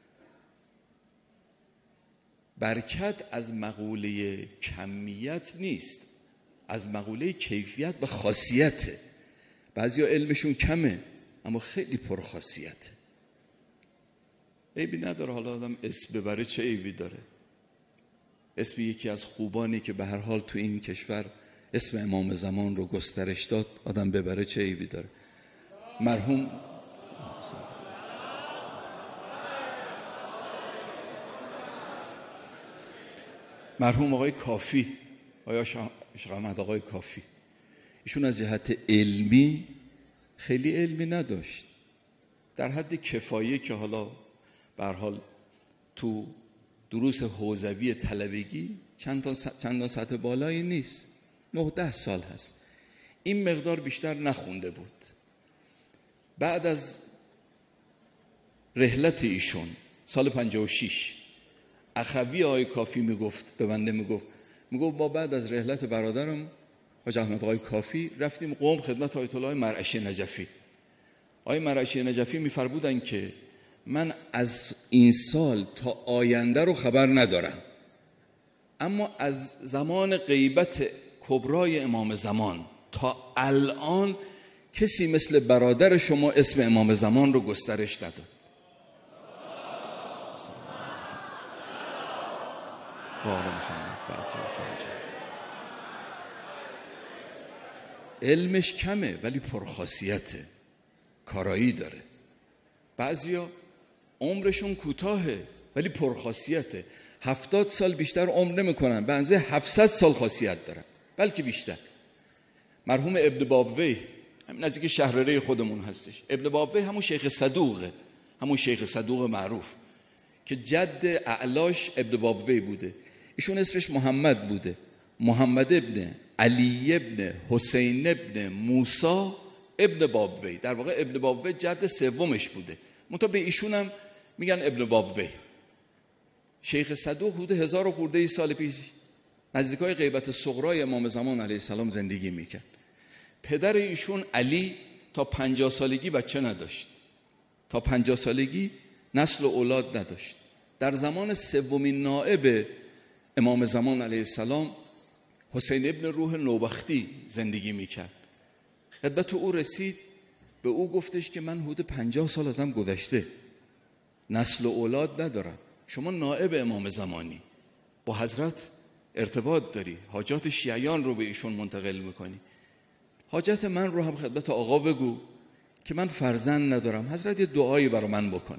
Speaker 1: برکت از مقوله کمیت نیست، از مقوله کیفیت و خاصیته. بعضیا علمشون کمه اما خیلی پرخاصیته. عیبی نداره، حالا آدم اسم ببره چه عیبی داره؟ اسم یکی از خوبانی که به هر حال تو این کشور اسم امام زمان رو گسترش داد آدم ببره چه عیبی داره؟ مرحوم آقای کافی، آقای شیخ احمد آقای کافی، ایشون از جهت علمی خیلی علمی نداشت، در حد کفایه که حالا به هر حال تو دروس حوزوی طلبگی چندان سطح بالایی نیست، 9-10 سال هست، این مقدار بیشتر نخونده بود. بعد از رحلت ایشون سال 56 اخوی آقای کافی میگفت به بنده، میگفت ما بعد از رحلت برادرم حاج احمد آقای کافی رفتیم قم خدمت آیت الله مرعشی نجفی. آقای مرعشی نجفی میفرمودن که من از این سال تا آینده رو خبر ندارم، اما از زمان غیبت کبرای امام زمان تا الان کسی مثل برادر شما اسم امام زمان رو گسترش نداد. علمش کمه ولی پرخاصیته، کارایی داره. بعضیا عمرشون کوتاهه ولی پرخاصیته، 70 سال بیشتر عمر نمیکنن، بعضی 700 سال خاصیت دارن بلکه بیشتر. مرحوم ابن بابوی همین نزدیک شهرره خودمون هستش. ابن بابوی همون شیخ صدوقه، همون شیخ صدوق معروف که جد اعلاش ابن بابوی بوده. ایشون اسمش محمد بوده، محمد ابن علی ابن حسین ابن موسی ابن بابوی، در واقع ابن بابوی جد سومش بوده، منتها به ایشون هم میگن ابن بابوی. شیخ صدوق حدود 1000 خورده سال پیش نزدیکای غیبت صغرای امام زمان علیه السلام زندگی میکرد. پدر ایشون علی تا 50 سالگی بچه نداشت، تا 50 سالگی نسل و اولاد نداشت. در زمان سومین نائب امام زمان علیه السلام حسین ابن روح نوبختی زندگی میکرد. خدمت او رسید، به او گفتش که من حدود 50 سال ازم گذشته، نسل و اولاد ندارم، شما نائب امام زمانی، با حضرت ارتباط داری، حاجات شیعیان رو به ایشون منتقل میکنی، حاجت من رو هم خدمت آقا بگو که من فرزند ندارم، حضرت یه دعایی برای من بکن.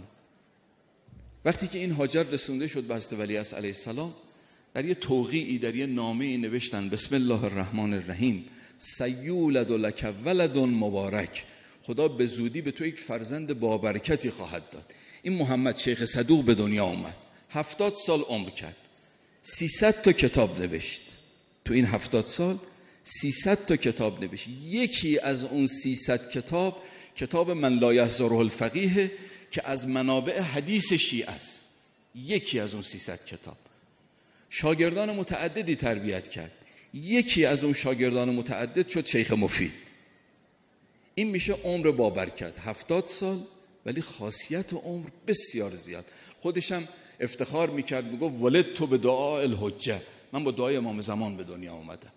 Speaker 1: وقتی که این حاجت رسونده شد به حضرت ولیعصر علیه السلام، در یه توقیعی، در یه نامه‌ای نوشتن بسم الله الرحمن الرحیم سیولد لک ولد مبارک، خدا به زودی به تو یک فرزند بابرکتی خواهد داد. این محمد شیخ صدوق به دنیا اومد، 70 سال عمر کرد، 300 تا کتاب نوشت. تو این 70 سال 300 تا کتاب نوشت. یکی از اون 300 کتاب کتاب من لا یحضره الفقیه که از منابع حدیث شیعه است. یکی از اون 300 کتاب. شاگردان متعددی تربیت کرد. یکی از اون شاگردان متعدد شد شیخ مفید. این میشه عمر بابرکت، 70 سال ولی خاصیت عمر بسیار زیاد. خودشم افتخار میکرد، میگفت ولد تو به دعا الحجه، من با دعای امام زمان به دنیا آمدم.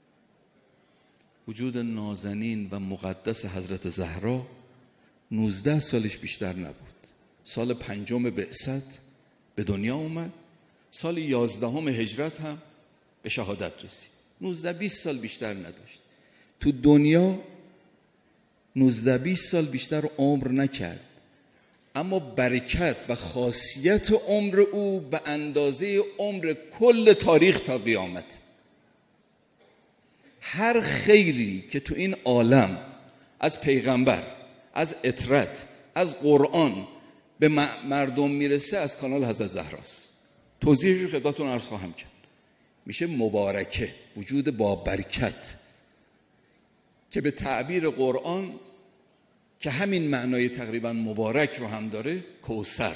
Speaker 1: وجود نازنین و مقدس حضرت زهرا 19 سالش بیشتر نبود. سال 5 بعثت به دنیا اومد، سال 11 هجرت هم به شهادت رسید. 19-20 سال بیشتر نداشت. تو دنیا 19-20 سال بیشتر عمر نکرد، اما برکت و خاصیت عمر او به اندازه عمر کل تاریخ تا قیامت. هر خیری که تو این عالم از پیغمبر، از اطرت، از قرآن به مردم میرسه از کانال حضرت زهراست. توضیحش رو خدمتتون عرض خواهم کرد. میشه مبارکه، وجود با برکت، که به تعبیر قرآن که همین معنای تقریبا مبارک رو هم داره، کوثر.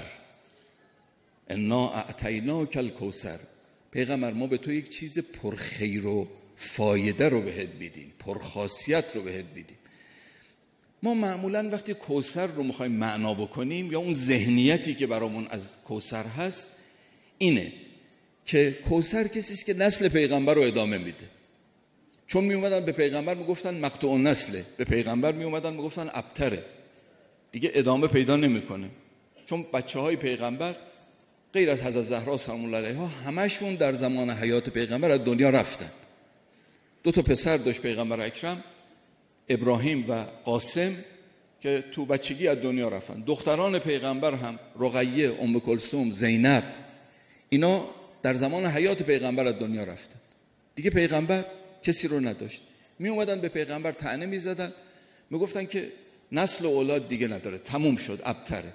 Speaker 1: انا اعطیناک الکوثر. پیغمبر ما به تو یک چیز پرخیر و فایده رو بهت میدیم، پرخاصیت رو بهت میدیم. ما معمولا وقتی کوثر رو میخوایم معنا بکنیم، یا اون ذهنیتی که برامون از کوثر هست اینه که کوثر کسی است که نسل پیغمبر رو ادامه میده. چون می اومدن به پیغمبر میگفتن مقطوع النسله، به پیغمبر می اومدن میگفتن ابتره، دیگه ادامه پیدا نمیکنه. چون بچهای پیغمبر غیر از حضرت زهرا سلام الله علیها همشون در زمان حیات پیغمبر از دنیا رفتن. 2 پسر داشت پیغمبر اکرم، ابراهیم و قاسم، که تو بچگی از دنیا رفتن. دختران پیغمبر هم رقیه، ام کلثوم، زینب، اینا در زمان حیات پیغمبر از دنیا رفتن. دیگه پیغمبر کسی رو نداشت. می اومدن به پیغمبر طعنه می زدن، می گفتن که نسل و اولاد دیگه نداره، تموم شد، ابتره.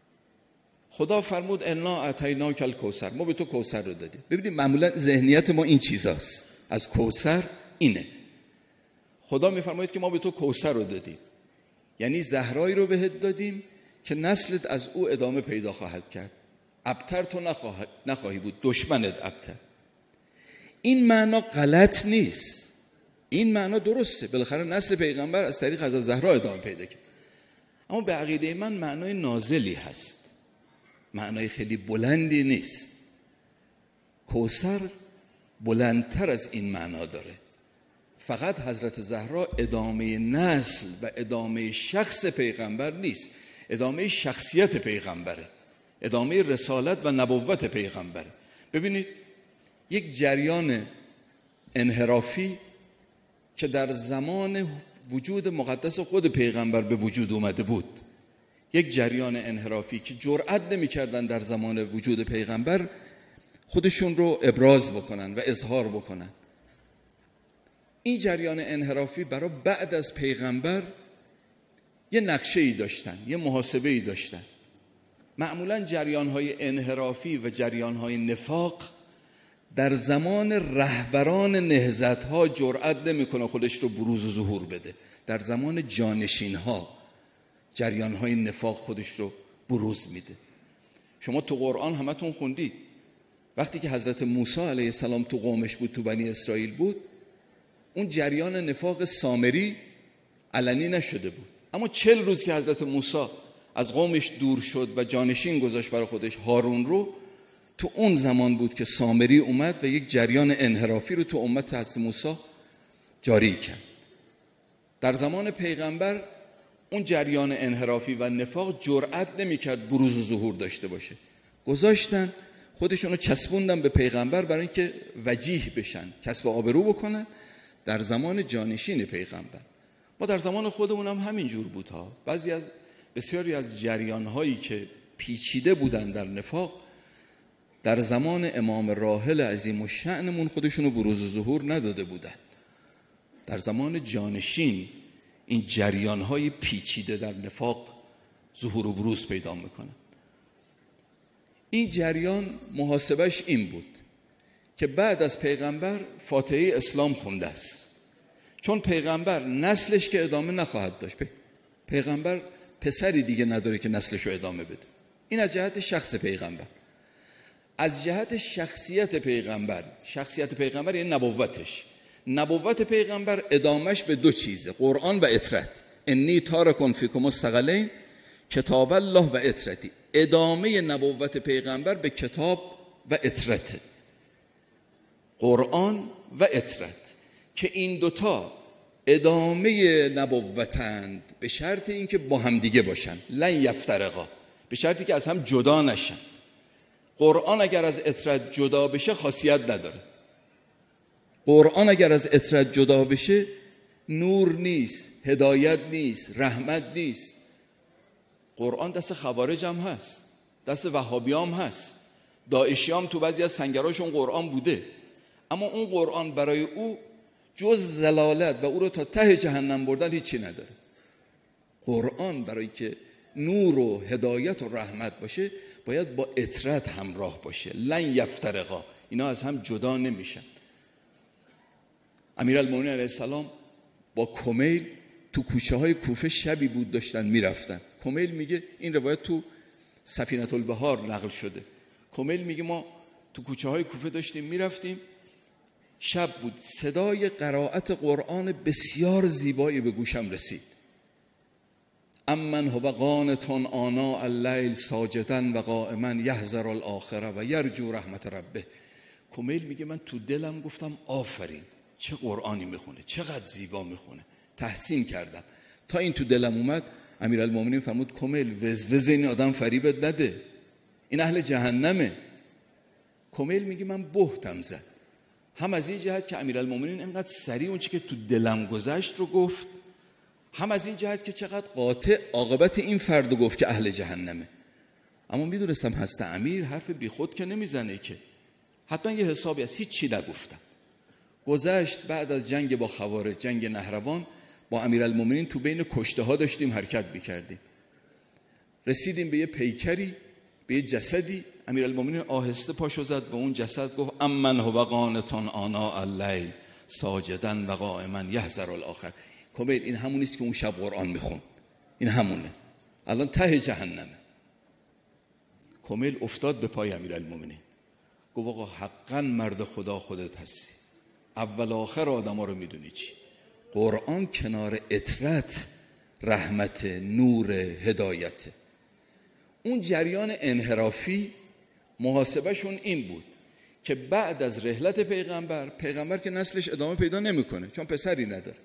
Speaker 1: خدا فرمود انا اعطیناک الکوثر، ما به تو کوثر رو دادیم. ببینید معمولا ذهنیت ما این چیزاست از کوثر، اینه. خدا می فرماید که ما به تو کوثر رو دادیم، یعنی زهرایی رو بهت دادیم که نسلت از او ادامه پیدا خواهد کرد. ابتر تو نخواهی بود، دشمنت ابتر. این معنا غلط نیست، این معنا درسته. بالاخره نسل پیغمبر از طریق حضرت زهرا ادامه پیدا کرد. اما به عقیده من معنای نازلی هست، معنای خیلی بلندی نیست. کوثر بلندتر از این معنا داره. فقط حضرت زهرا ادامه نسل و ادامه شخص پیغمبر نیست، ادامه شخصیت پیغمبره، ادامه رسالت و نبوت پیغمبره. ببینید یک جریان انحرافی که در زمان وجود مقدس خود پیغمبر به وجود اومده بود، یک جریان انحرافی که جرأت نمی‌کردن در زمان وجود پیغمبر خودشون رو ابراز بکنن و اظهار بکنن. این جریان انحرافی برای بعد از پیغمبر یه نقشه‌ای داشتن، یه محاسبه‌ای داشتن. معمولاً جریان‌های انحرافی و جریان‌های نفاق در زمان رهبران نهضت‌ها جرأت نمی‌کنه خودش رو بروز و ظهور بده. در زمان جانشین‌ها جریان‌های نفاق خودش رو بروز میده. شما تو قرآن همتون خوندید وقتی که حضرت موسی علیه السلام تو قومش بود، تو بنی اسرائیل بود، اون جریان نفاق سامری علنی نشده بود. اما 40 روز که حضرت موسی از قومش دور شد و جانشین گذاشت برای خودش هارون رو، تو اون زمان بود که سامری اومد و یک جریان انحرافی رو تو امت حضرت موسی جاری کرد. در زمان پیغمبر اون جریان انحرافی و نفاق جرأت نمی‌کرد بروز و ظهور داشته باشه. گذاشتن خودشونو چسبوندن به پیغمبر برای اینکه وجیه بشن، کسب آبرو بکنن در زمان جانشین پیغمبر. ما در زمان خودمون هم همین جور بود ها. بسیاری از جریان‌هایی که پیچیده بودن در نفاق در زمان امام راحل عظیم الشأنمون خودشونو بروز و ظهور نداده بودن. در زمان جانشین این جریان‌های پیچیده در نفاق ظهور و بروز پیدا میکنن. این جریان محاسبش این بود که بعد از پیغمبر فاتحه اسلام خونده است، چون پیغمبر نسلش که ادامه نخواهد داشت. پیغمبر پسری دیگه نداره که نسلش رو ادامه بده. این از جهت شخص پیغمبر. از جهت شخصیت پیغمبر یعنی نبوت پیغمبر ادامش به 2 چیزه، قرآن و اطرت. انی تارکم فیکم الثقلین کتاب الله و اطرتی. ادامه نبوت پیغمبر به کتاب و اطرت، قرآن و اطرت، که این 2 ادامه نبوتند به شرط اینکه با هم دیگه باشن، لن یفترقا، به شرطی که از هم جدا نشن. قرآن اگر از اطرت جدا بشه خاصیت نداره. قرآن اگر از اطرت جدا بشه نور نیست، هدایت نیست، رحمت نیست. قرآن دست خوارج هم هست، دست وهابی هم هست، داعشی هم تو بعضی از سنگراشون قرآن بوده، اما اون قرآن برای او جز ضلالت و او رو تا ته جهنم بردن هیچی نداره. قرآن برای که نور و هدایت و رحمت باشه باید با اطرت همراه باشه. لن یفترقا، اینا از هم جدا نمیشن. امیرالمومنین علیه السلام با کمیل تو کوچه های کوفه شبی بود داشتن میرفتن. کمیل میگه، این روایت تو سفینة البحار نقل شده، کمیل میگه ما تو کوچه های کوفه داشتیم میرفتیم، شب بود، صدای قرائت قرآن بسیار زیبایی به گوشم رسید. امن هو قانت آناء اللیل ساجدا و قائما یحذر الاخره و یرجو رحمت ربه. کمیل میگه من تو دلم گفتم آفرین، چه قرآنی میخونه، چقدر زیبا میخونه، تحسین کردم. تا این تو دلم اومد، امیرالمومنین فرمود کمیل وزوز این آدم فریبت نده، این اهل جهنمه. کمیل میگه من بهتم زد، هم از این جهت که امیرالمومنین اینقدر سریع اون چی که تو دلم گذشت رو گفت، هم از این جهت که چقدر قاطع عاقبت این فرد گفت که اهل جهنمه. اما میدونستم هست امیر حرف بی خود که نمیزنه، که حتما یه حسابی هست. هیچ چی نگفتم. گذشت بعد از جنگ با خوارج، جنگ نهروان، با امیرالمومنین تو بین کشته ها داشتیم حرکت میکردیم، رسیدیم به یه پیکری، به یه جسدی. امیرالمومنین آهسته پاشو زد به اون جسد، گفت امن هو قانت آناء اللیل ساجدا و قائما یحذر الاخر. کمیل این همونیست که اون شب قرآن میخون، این همونه، الان ته جهنمه. کمیل افتاد به پای امیرالمومنین، گفت آقا حقا مرد خدا خودت هستی، اول آخر آدما رو میدونی چی. قرآن کنار اطرت، رحمت، نور، هدایت. اون جریان انحرافی محاسبهشون این بود که بعد از رحلت پیغمبر که نسلش ادامه پیدا نمیکنه چون پسری نداره،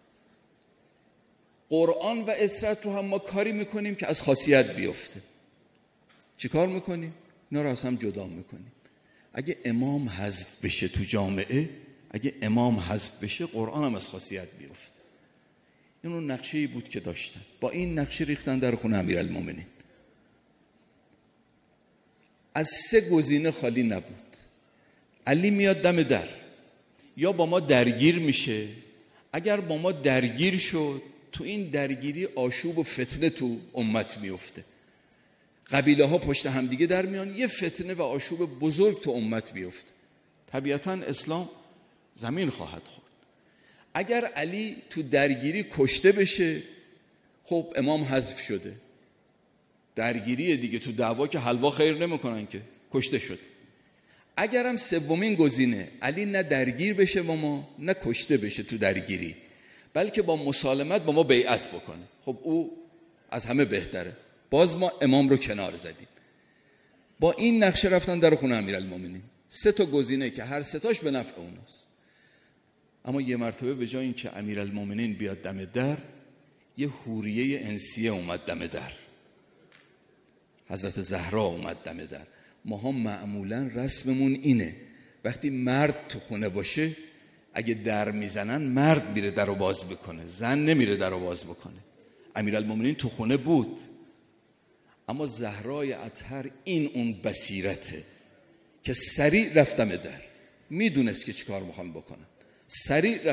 Speaker 1: قرآن و اطرت رو هم ما کاری میکنیم که از خاصیت بیفته. چی کار میکنیم؟ اینا رو از هم جدا میکنیم. اگه امام حذف بشه تو جامعه، اگه امام حذف بشه، قرآن هم از خاصیت بیفته. این اون نقشه‌ای بود که داشتن، با این نقشه ریختن در خونه امیرالمومنین. از 3 گزینه خالی نبود. علی میاد دم در، یا با ما درگیر میشه، اگر با ما درگیر شد، تو این درگیری آشوب و فتنه تو امت میفته، قبیله ها پشت همدیگه در میان، یه فتنه و آشوب بزرگ تو امت میفته، طبیعتاً اسلام زمین خواهد خورد. اگر علی تو درگیری کشته بشه، خب امام حذف شده، درگیری دیگه، تو دعوا که حلوا خیر نمیکنن که، کشته شد. اگرم سومین گزینه، علی نه درگیر بشه با ما، نه کشته بشه تو درگیری، بلکه با مسالمت با ما بیعت بکنه، خب او از همه بهتره. باز ما امام رو کنار زدیم. با این نقشه رفتن در خونه امیرالمومنین. 3 تا گزینه که هر 3 تاش به نفع اوناست. اما یه مرتبه به جای این که امیرالمومنین بیاد دم در، یه حوریه انسیه اومد دم در، حضرت زهرا اومد دم در. ما هم معمولا رسممون اینه وقتی مرد تو خونه باشه، اگه در میزنن مرد میره در رو باز بکنه، زن نمیره در رو باز بکنه. امیرالمومنین تو خونه بود، اما زهرای اطهر این اون بصیرته که سریع رفتم در، میدونست که چی کار میخوان بکنن، سریع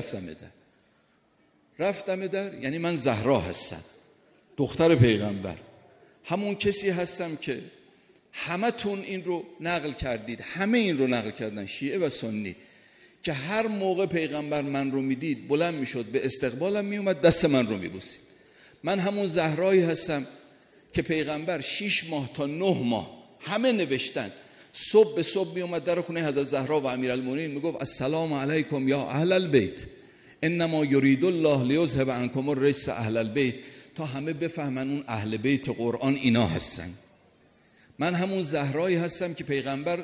Speaker 1: رفتم در. یعنی من زهرا هستم، دختر پیغمبر، همون کسی هستم که همه تون این رو نقل کردید، همه این رو نقل کردن، شیعه و سنی، که هر موقع پیغمبر من رو میدید بلند میشد به استقبالم میومد، دست من رو میبوسید. من همون زهرایی هستم که پیغمبر 6 ماه تا 9 ماه همه نوشتن، صبح به صبح میومد در خونه حضرت زهرا و امیرالمومنین میگفت السلام علیکم یا اهل البیت انما یرید الله لیذهب عنکم الرجس اهل البیت، تا همه بفهمن اون اهل بیت قرآن اینا هستن. من همون زهرایی هستم که پیغمبر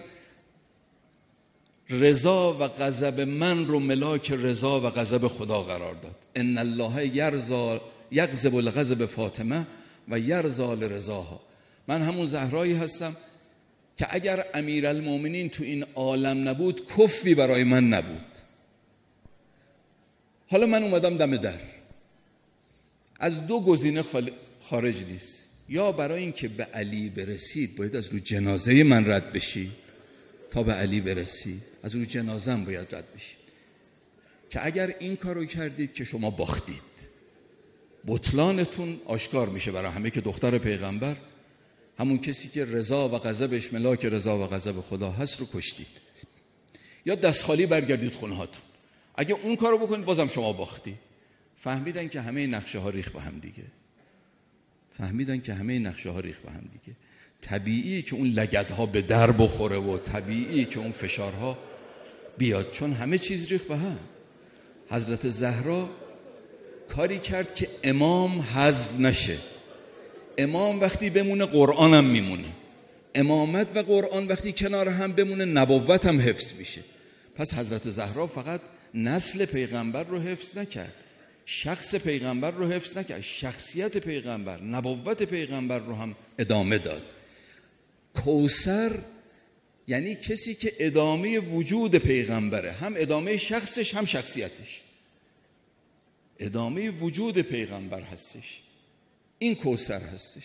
Speaker 1: رضا و غضب من رو ملاک رضا و غضب خدا قرار داد. ان الله یغضب لغضب فاطمه و یرضا لرضاها. من همون زهرایی هستم که اگر امیرالمومنین تو این عالم نبود، کفی برای من نبود. حالا من اومدم دم در، از 2 گزینه خارج نیست. یا برای این که به علی برسید باید از رو جنازه من رد بشید، تا به علی برسید از رو جنازه هم باید رد بشید. که اگر این کارو کردید که شما باختید، بطلانتون آشکار میشه برای همه که دختر پیغمبر، همون کسی که رضا و غضبش ملاک رضا و غضب خدا هست رو کشتید، یا دست خالی برگردید خونه هاتون. اگه اون کارو بکنید بازم شما باختی. فهمیدن که همه نقشه ها ریخت به هم دیگه. طبیعی که اون لگدها به در بخوره و طبیعی که اون فشارها بیاد، چون همه چیز ریخت به هم. حضرت زهرا کاری کرد که امام حذف نشه. امام وقتی بمونه قرآن هم میمونه. امامت و قرآن وقتی کنار هم بمونه نبوت هم حفظ میشه. پس حضرت زهرا فقط نسل پیغمبر رو حفظ نکرد، شخص پیغمبر رو حفظ نکرد، شخصیت پیغمبر، نبوت پیغمبر رو هم ادامه داد. کوثر یعنی کسی که ادامه وجود پیغمبره، هم ادامه شخصش هم شخصیتش، ادامه وجود پیغمبر هستش. این کوثر هستش.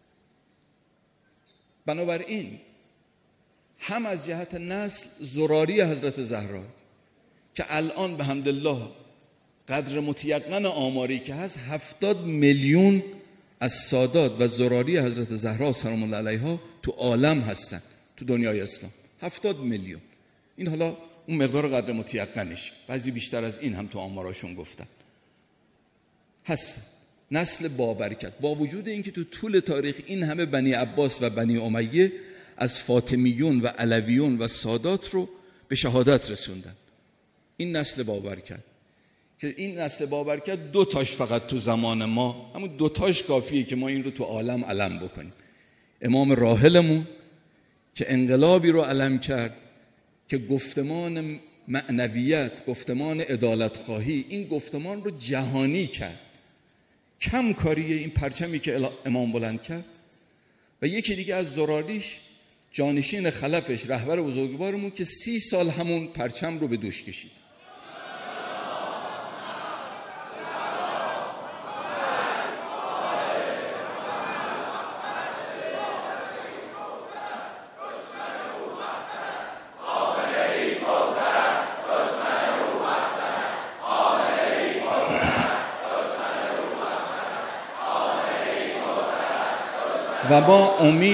Speaker 1: بنابراین هم از جهت نسل زراری حضرت زهرا که الان به حمدالله قدر متیقن آماری که هست 70 میلیون از سادات و زراری حضرت زهرا سلام الله علیها تو عالم هستن، تو دنیای اسلام 70 میلیون. این حالا اون مقدار قدر متیقنش، بعضی بیشتر از این هم تو آماراشون گفتن هستن. نسل بابرکت، با وجود اینکه تو طول تاریخ این همه بنی عباس و بنی امیه از فاطمیون و علویون و سادات رو به شهادت رسوندن. این نسل بابرکت که این نسل بابرکت 2 تاش فقط تو زمان ما، همون 2 تاش کافیه که ما این رو تو عالم علم بکنیم. امام راحلمون که انقلابی رو علم کرد که گفتمان معنویت، گفتمان عدالت خواهی، این گفتمان رو جهانی کرد. کم کاریه این پرچمی که امام بلند کرد. و یکی دیگه از زراریش جانشین خلفش رهبر بزرگوارمون که 30 سال همون پرچم رو به دوش کشید. و ما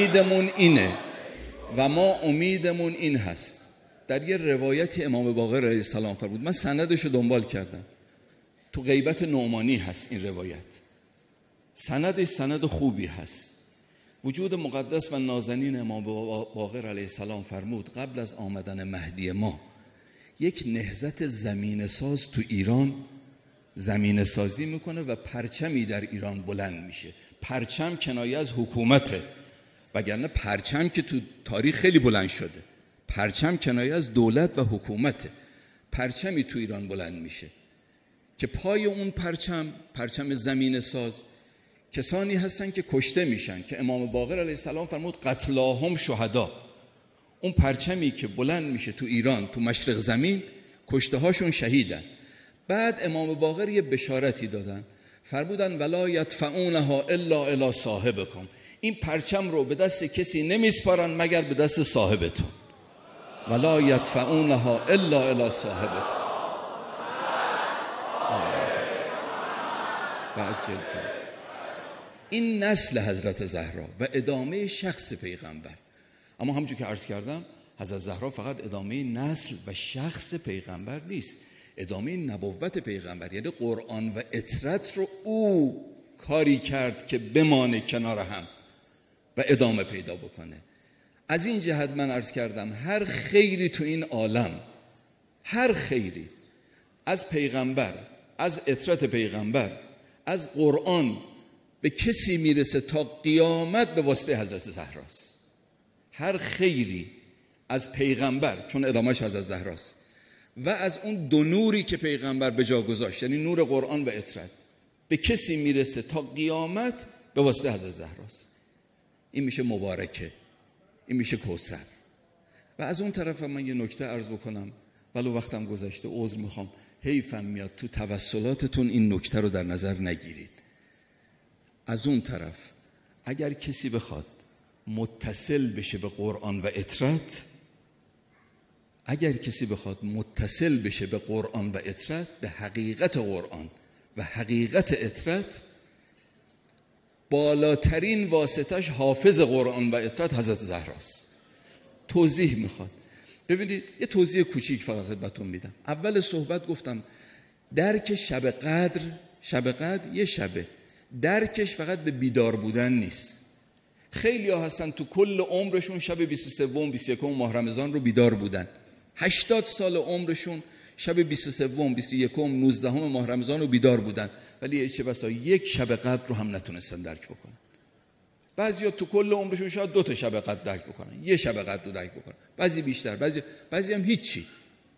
Speaker 1: امیدمون این هست. در یه روایتی امام باقر علیه السلام فرمود، من سندش رو دنبال کردم، تو غیبت نعمانی هست این روایت، سندش سند خوبی هست. وجود مقدس و نازنین امام باقر علیه السلام فرمود قبل از آمدن مهدی ما یک نهضت زمین ساز تو ایران زمین سازی میکنه و پرچمی در ایران بلند میشه. پرچم کنایه از حکومته، وگرنه پرچم که تو تاریخ خیلی بلند شده. پرچم کنایه از دولت و حکومته. پرچمی تو ایران بلند میشه که پای اون پرچم زمین ساز کسانی هستن که کشته میشن که امام باقر علیه السلام فرمود قتلاهم شهدا. اون پرچمی که بلند میشه تو ایران تو مشرق زمین، کشته هاشون شهیدن. بعد امام باقر یه بشارتی دادن، فرمودن ولا یدفعونها الا الی صاحبکم، این پرچم رو به دست کسی نمیسپارن مگر به دست صاحبتون. ولا یدفعونها الا الی صاحبکم. این نسل حضرت زهرا و ادامه شخص پیغمبر. اما همونجور که عرض کردم حضرت زهرا فقط ادامه نسل و شخص پیغمبر نیست، ادامه نبوت پیغمبر. یعنی قرآن و اطرت رو او کاری کرد که بمانه کنار هم و ادامه پیدا بکنه. از این جهت من عرض کردم هر خیری تو این عالم، هر خیری از پیغمبر، از اطرت پیغمبر، از قرآن به کسی میرسه تا قیامت به واسطه حضرت زهراست. هر خیری از پیغمبر، چون ادامهش حضرت زهراست، و از اون 2 نوری که پیغمبر به جا گذاشت، یعنی نور قرآن و اطرت، به کسی میرسه تا قیامت به واسطه حضرت زهراست. این میشه مبارکه، این میشه کوثر. و از اون طرف من یه نکته عرض بکنم، ولو وقتم گذشته عذر میخوام، حیفم میاد تو توسلاتتون این نکته رو در نظر نگیرید. از اون طرف اگر کسی بخواد متصل بشه به قرآن و اطرت، اگر کسی بخواد متصل بشه به قرآن و اطرت، به حقیقت قرآن و حقیقت اطرت، بالاترین واسطش حافظ قرآن و اطرت حضرت زهراست. توضیح میخواد. ببینید یه توضیح کوچیک فقط خدمتتون میدم. اول صحبت گفتم درک شب قدر یه شبه، درکش فقط به بیدار بودن نیست. خیلی ها هستن تو کل عمرشون شب 23 و 21 ماه رمضان رو بیدار بودن، 80 سال عمرشون شب 23 و 21 و 19 ماه رمضان رو بیدار بودن، ولی چه بسا یک شب قدر رو هم نتونستن درک بکنن. بعضیا تو کل عمرشون شاید 2 تا شب قدر درک بکنن، یه شب قدر رو درک بکنن، بعضی بیشتر، بعضی هم هیچی.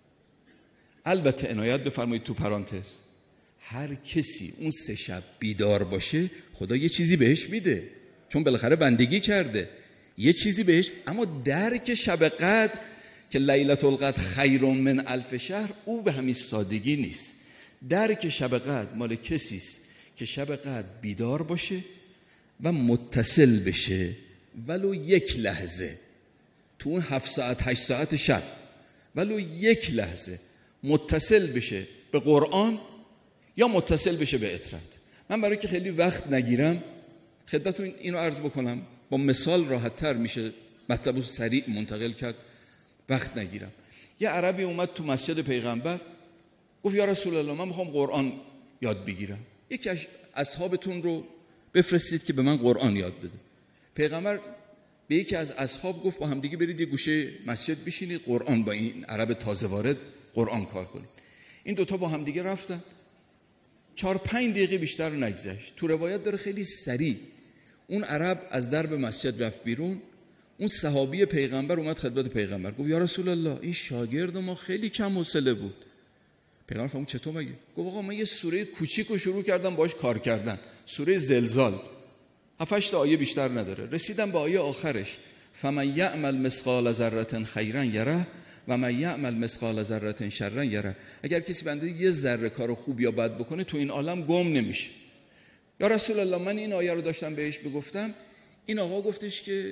Speaker 1: البته عنایت بفرمایید تو پرانتز، هر کسی اون 3 شب بیدار باشه خدا یه چیزی بهش میده، چون بالاخره بندگی کرده، یه چیزی بهش. اما درک شب قدر که لیلة القدر خیر من 1000 شهر، او به همین سادگی نیست. درک شب قدر مال کسیست که شب قدر بیدار باشه و متصل بشه ولو یک لحظه تو اون 7 ساعت 8 ساعت شب، ولو یک لحظه متصل بشه به قرآن یا متصل بشه به اطرت. من برای که خیلی وقت نگیرم خدمتتون اینو عرض بکنم، با مثال راحت تر میشه مطلب رو سریع منتقل کرد، وقت نگیرم. یه عربی اومد تو مسجد پیغمبر گفت یا رسول الله من میخوام قرآن یاد بگیرم، یکی از اصحابتون رو بفرستید که به من قرآن یاد بده. پیغمبر به یکی از اصحاب گفت با هم دیگه برید یه گوشه مسجد بشینید قرآن با این عرب تازه وارد قرآن کار کنید. این دوتا با هم دیگه رفتن، 4-5 دقیقه بیشتر نگذشت. تو روایت داره خیلی سریع اون عرب از درب مسجد رفت بیرون، اون صحابی پیغمبر اومد خدمت پیغمبر گفت یا رسول الله این شاگرد ما خیلی کم حوصله بود. پیغمبر فرمود چطور مگه؟ گفت آقا من یه سوره کوچیک رو شروع کردم باهاش کار کردن، سوره زلزال، 7-8 تا آیه بیشتر نداره، رسیدم به آیه آخرش فمن یعمل مثقال ذره خیرا یره و من یعمل مثقال ذره شرا یره. اگر کسی بنده یه ذره کار خوب یا بد بکنه تو این عالم گم نمیشه. یا رسول الله من این آیه رو داشتم بهش بگفتم، این آقا گفتش که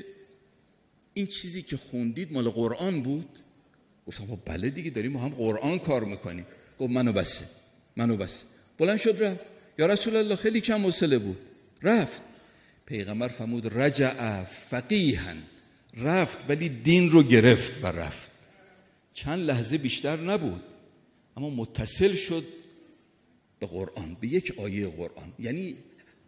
Speaker 1: این چیزی که خوندید مال قرآن بود؟ گفتم بله دیگه داریم ما هم قرآن کار میکنیم. گفت منو بسه. بلند شد رفت. یا رسول الله خیلی کم حوصله بود. رفت. پیغمبر فرمود رجع فقیها، رفت ولی دین رو گرفت و رفت. چند لحظه بیشتر نبود اما متصل شد به قرآن، به یک آیه قرآن. یعنی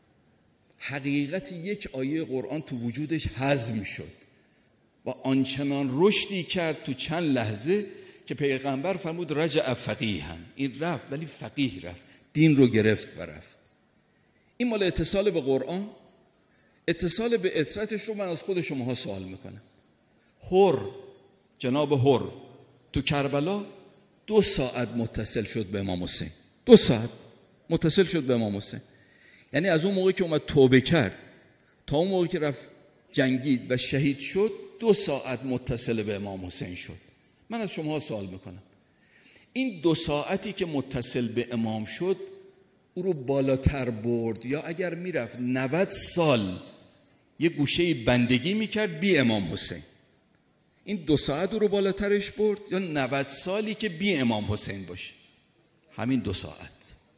Speaker 1: حقیقت یک آیه قرآن تو وجودش هضم شد و آنچنان رشدی کرد تو چند لحظه که پیغمبر فرمود رجع فقیها، این رفت ولی فقیه رفت، دین رو گرفت و رفت. این مال اتصال به قرآن. اتصال به اطرتش رو من از خود شماها سوال میکنم. جناب حر تو کربلا 2 ساعت متصل شد به امام حسین، 2 ساعت متصل شد به امام حسین. یعنی از اون موقعی که اومد توبه کرد تا اون موقعی که رفت جنگید و شهید شد 2 ساعت متصل به امام حسین شد. من از شما سوال میکنم این 2 ساعتی که متصل به امام شد او رو بالاتر برد، یا اگر میرفت 90 سال یه گوشه بندگی میکرد بی امام حسین، این 2 ساعت او رو بالاترش برد، یا 90 سالی که بی امام حسین باشه؟ همین 2 ساعت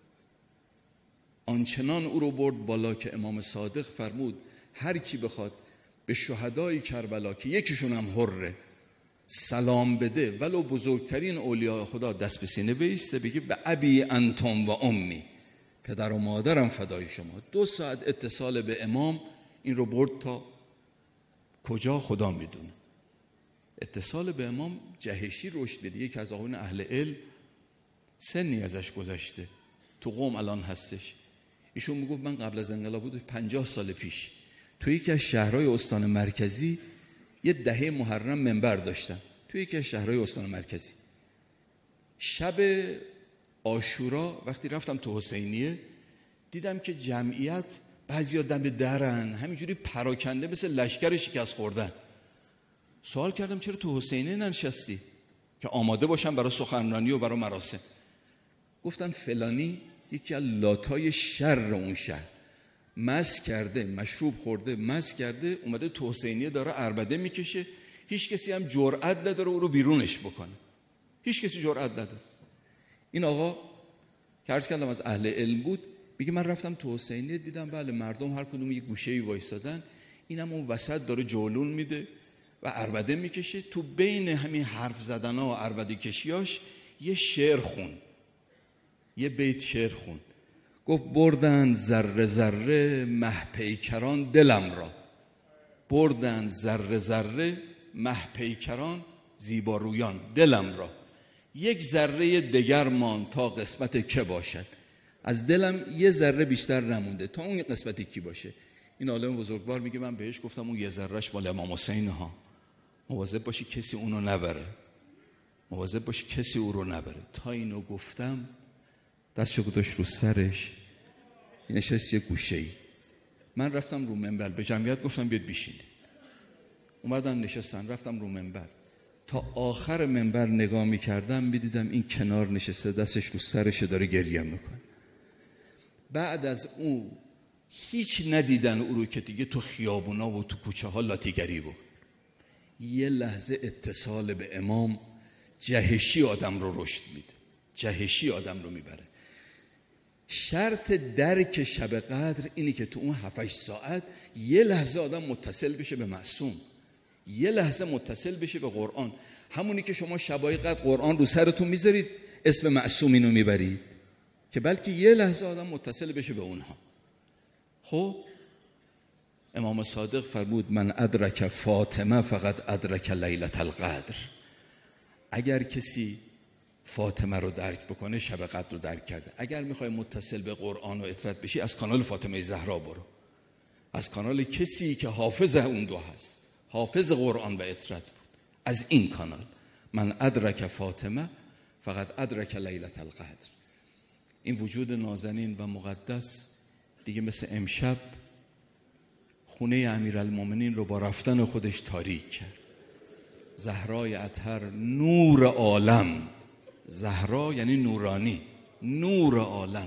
Speaker 1: آنچنان او رو برد بالا که امام صادق فرمود هر کی بخواد به شهدای کربلا که یکیشون هم حره سلام بده، ولو بزرگترین اولیاء خدا، دست به سینه بایسته بگه به ابی انتم و امی، پدر و مادرم فدای شما. 2 ساعت اتصال به امام این رو برد تا کجا خدا میدونه. اتصال به امام جهشی رشد بده. یک از آقایون اهل علم سنی ازش گذشته، تو قم الان هستش، ایشون میگفت من قبل از انقلاب بود 50 سال پیش تو یکی از شهرهای استان مرکزی یه دهه محرم منبر داشتم، تو یکی از شهرهای استان مرکزی. شب عاشورا وقتی رفتم تو حسینیه دیدم که جمعیت بعضیا دم درن همینجوری پراکنده مثل لشکر شکست خوردن. سوال کردم چرا تو حسینیه ننشستی که آماده باشم برای سخنرانی و برای مراسم؟ گفتن فلانی یکی از لاتای شر اون شهر مست کرده، مشروب خورده، مست کرده، اومده تو حسینیه داره عربده میکشه، هیچ کسی هم جرأت نداره او رو بیرونش بکنه. هیچ کسی جرئت نداره. این آقا که عرض کردم از اهل علم بود، میگه من رفتم تو حسینیه دیدم بله مردم هر کدوم یه گوشه‌ای وایسادن، اینم اون وسط داره جولون میده و عربده میکشه. تو بین همین حرف زدن‌ها و عربده کشیاش یه شعر خوند، یه بیت شعر خوند. گفت بردن ذره ذره مه پیکران دلم را، بردن ذره ذره مه پیکران زیبارویان دلم را، یک ذره دگر مان تا قسمت که باشد. از دلم یه ذره بیشتر نمونده تا اون قسمتی کی باشه. این عالم بزرگوار میگه من بهش گفتم اون یه ذرهش مال امام حسین ها، مواظب باشی کسی اونو نبره، مواظب باشی کسی او رو نبره. تا اینو گفتم دستشو گذاشت رو سرش، نشست یه گوشه‌ای. من رفتم رو منبر به جمعیت گفتم بیاد بشینید. اومدن نشستن، رفتم رو منبر. تا آخر منبر نگاه میکردم میدیدم این کنار نشسته دستش رو سرش داره گریه میکنه. بعد از اون هیچ ندیدن او رو که دیگه تو خیابونا و تو کوچه ها لاتیگری بود. یه لحظه اتصال به امام جهشی آدم رو رشد میده، جهشی آدم رو میبره. شرط درک شب قدر اینی که تو اون 7-8 ساعت یه لحظه آدم متصل بشه به معصوم، یه لحظه متصل بشه به قرآن. همونی که شما شبای قدر قرآن رو سرتون میذارید اسم معصوم اینو میبرید، که بلکه یه لحظه آدم متصل بشه به اونها. خب امام صادق فرمود من ادرک فاطمه فقط ادرک لیلة القدر. اگر کسی فاطمه رو درک بکنه شب قدر رو درک کرده. اگر میخوای متصل به قرآن و اطرت بشی از کانال فاطمه زهرا برو، از کانال کسی که حافظ اون دو هست، حافظ قرآن و اطرت بود، از این کانال. من ادرک فاطمه فقط ادرک لیلة القدر. این وجود نازنین و مقدس دیگه مثل امشب خونه امیرالمومنین رو با رفتن خودش تاریک کرد. زهرای اطهر نور عالم، زهرا یعنی نورانی، نور عالم،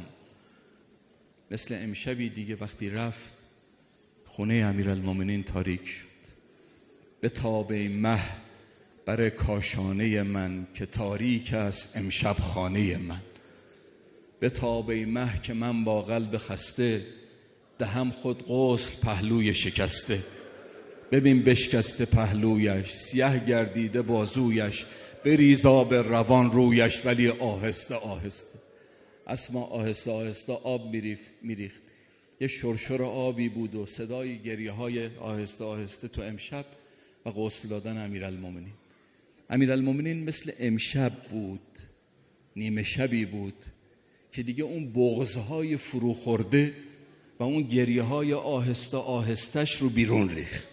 Speaker 1: مثل امشبی دیگه وقتی رفت خونه امیرالمومنین تاریک شد. به تاب مه بر کاشانه من که تاریک است امشب خانه من. به تاب مه که من با قلب خسته دهم خود غسل پهلوی شکسته. ببین بشکسته پهلویش، سیاه گردیده بازویش، بریز آب روان رویش ولی آهسته آهسته. اسما آهسته آهسته آب میریخت. یه شرشر آبی بود و صدای گریه های آهسته آهسته تو امشب و غسل دادن امیرالمومنین. امیرالمومنین مثل امشب بود، نیمه شبی بود که دیگه اون بغض‌های فرو خورده و اون گریه‌های آهسته آهسته‌اش رو بیرون ریخت.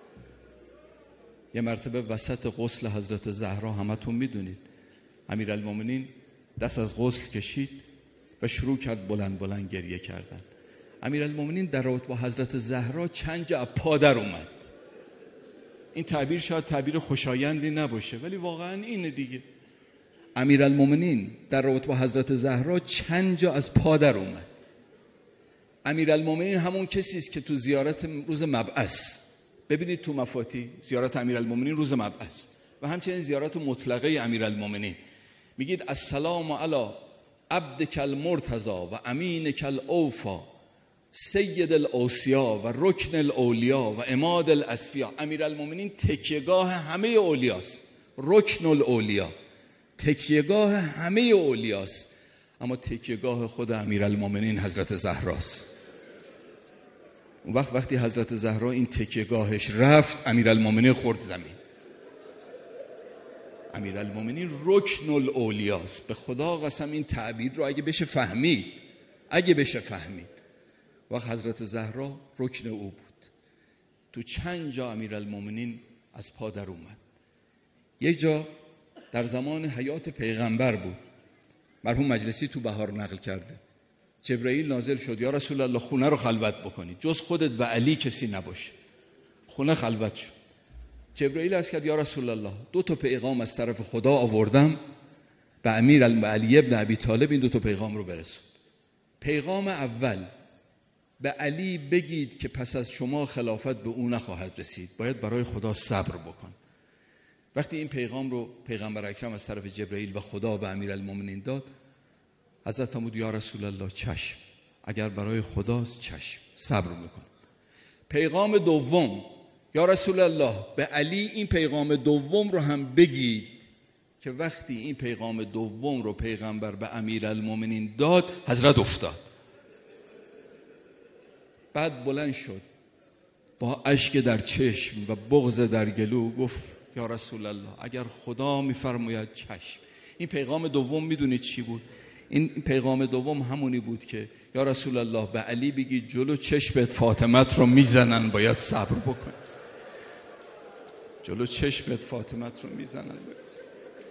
Speaker 1: یه مرتبه وسط غسل حضرت زهرا همتون میدونید امیرالمومنین دست از غسل کشید و شروع کرد بلند بلند گریه کردن. امیرالمومنین در رابطه با حضرت زهرا چند جا پا در اومد. این تعبیر شاید تعبیر خوشایندی نباشه ولی واقعا اینه دیگه. امیرالمومنین در رابطه با حضرت زهرا چند جا از پا در اومد. امیرالمومنین همون کسی است که تو زیارت روز مبعث، ببینید تو مفاتی زیارت امیرالمومنین روز مبعث و همچنین زیارت مطلقه امیرالمومنین میگید السلام علی عبدک المرتضی و امینک الاوفی سید الاوصیا و رکن الاولیا و عماد الاصفیا. امیرالمومنین تکیهگاه همه اولیاست، رکن الاولیا، تکیهگاه همه اولیاست، اما تکیهگاه خود امیرالمومنین حضرت زهراست. اون وقتی حضرت زهرا این تکیهگاهش رفت امیرالمومنین خورد زمین. امیرالمومنین رکن الاولیاست. به خدا قسم این تعبیر رو اگه بشه فهمید، اگه بشه فهمید، وقت حضرت زهرا رکن او بود. تو چند جا امیرالمومنین از پا در اومد. یک جا در زمان حیات پیغمبر بود، مرحوم مجلسی تو بهار نقل کرده، جبرئیل نازل شد یا رسول الله خونه رو خلوت بکنید جز خودت و علی کسی نباشه. خونه خلوت شد. جبرئیل عرض کرد یا رسول الله 2 پیغام از طرف خدا آوردم به امیر علی ابن ابی طالب، این 2 پیغام رو برسون. پیغام اول به علی بگید که پس از شما خلافت به او نخواهد رسید، باید برای خدا صبر بکن. وقتی این پیغام رو پیغمبر اکرم از طرف جبرئیل و خدا به امیرالمومنین داد، حضرت فرمود یا رسول الله چشم، اگر برای خداست چشم، صبر میکنم. پیغام دوم، یا رسول الله به علی این پیغام دوم رو هم بگید که وقتی این پیغام دوم رو پیغمبر به امیرالمومنین داد، حضرت افتاد. بعد بلند شد با اشک در چشم و بغض در گلو گفت یا رسول الله اگر خدا میفرماید چشم. این پیغام دوم میدونید چی بود؟ این پیغام دوم همونی بود که یا رسول الله به علی بگید جلو چشمت فاطمت رو میزنن، باید صبر بکن. جلو چشمت فاطمت رو میزنن، باید صبر.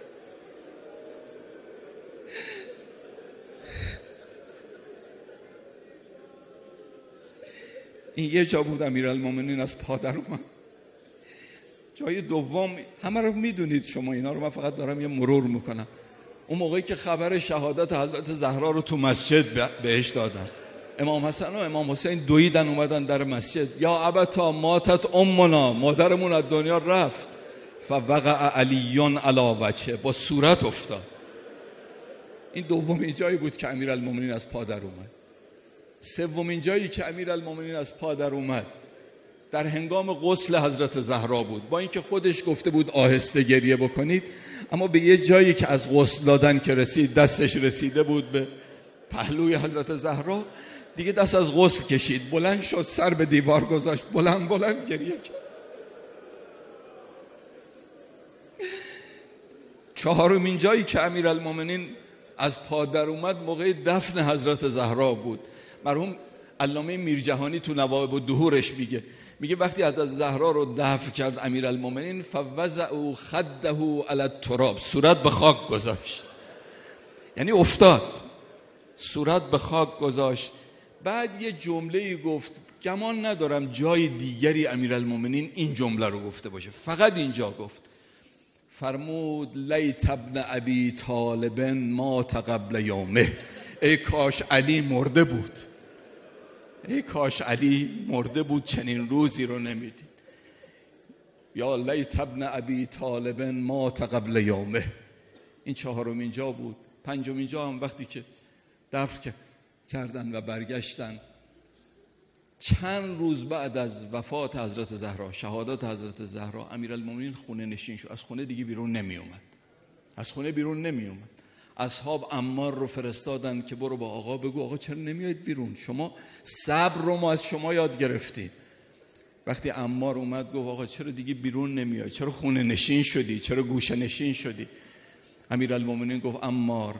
Speaker 1: این یه جا بود امیرالمومنین از پا در اومد. جای دوم همه رو میدونید شما، اینا رو من فقط دارم یه مرور میکنم. اون موقعی که خبر شهادت حضرت زهرا رو تو مسجد بهش دادن، امام حسن و امام حسین دویدن اومدن در مسجد، یا ابتا ماتت امنا، مادرمون از دنیا رفت. فوقع علیون علی وجهه، با صورت افتاد. این دومین جایی بود که امیرالمومنین از پا در اومد. سومین جایی که امیرالمومنین از پا در اومد در هنگام غسل حضرت زهرا بود. با اینکه خودش گفته بود آهسته گریه بکنید، اما به یه جایی که از غسل دادن که رسید، دستش رسیده بود به پهلوی حضرت زهرا، دیگه دست از غسل کشید، بلند شد، سر به دیوار گذاشت، بلند بلند گریه کرد. چهارمین جایی که امیرالمومنین از پا در اومد موقع دفن حضرت زهرا بود. مرحوم علامه میرجهانی تو نوائب الدهورش میگه وقتی حضرت زهرا رو دفن کرد امیرالمومنین، فوضعوا خده علی التراب، صورت به خاک گذاشت، یعنی افتاد، صورت به خاک گذاشت. بعد یه جمله‌ای گفت، گمان ندارم جای دیگری امیرالمومنین این جمله رو گفته باشه، فقط اینجا گفت. فرمود لیت ابن ابی طالب مات قبل یومه، ای کاش علی مرده بود، ای کاش علی مرده بود، چنین روزی رو نمیدید. یا لیت ابن ابی طالب مات قبل یومه. این چهارمین جا بود. پنجمین جا هم وقتی که دفن کردن و برگشتن، چند روز بعد از وفات حضرت زهرا، شهادت حضرت زهرا، امیرالمومنین خونه نشین شد، از خونه دیگه بیرون نمی اومد، از خونه بیرون نمی اومد. اصحاب عمار رو فرستادن که برو با آقا بگو آقا چرا نمیاید بیرون، شما صبر رو ما از شما یاد گرفتیم. وقتی عمار اومد گفت آقا چرا دیگه بیرون نمیای، چرا خونه نشین شدی، چرا گوشه نشین شدی؟ امیرالمومنین گفت عمار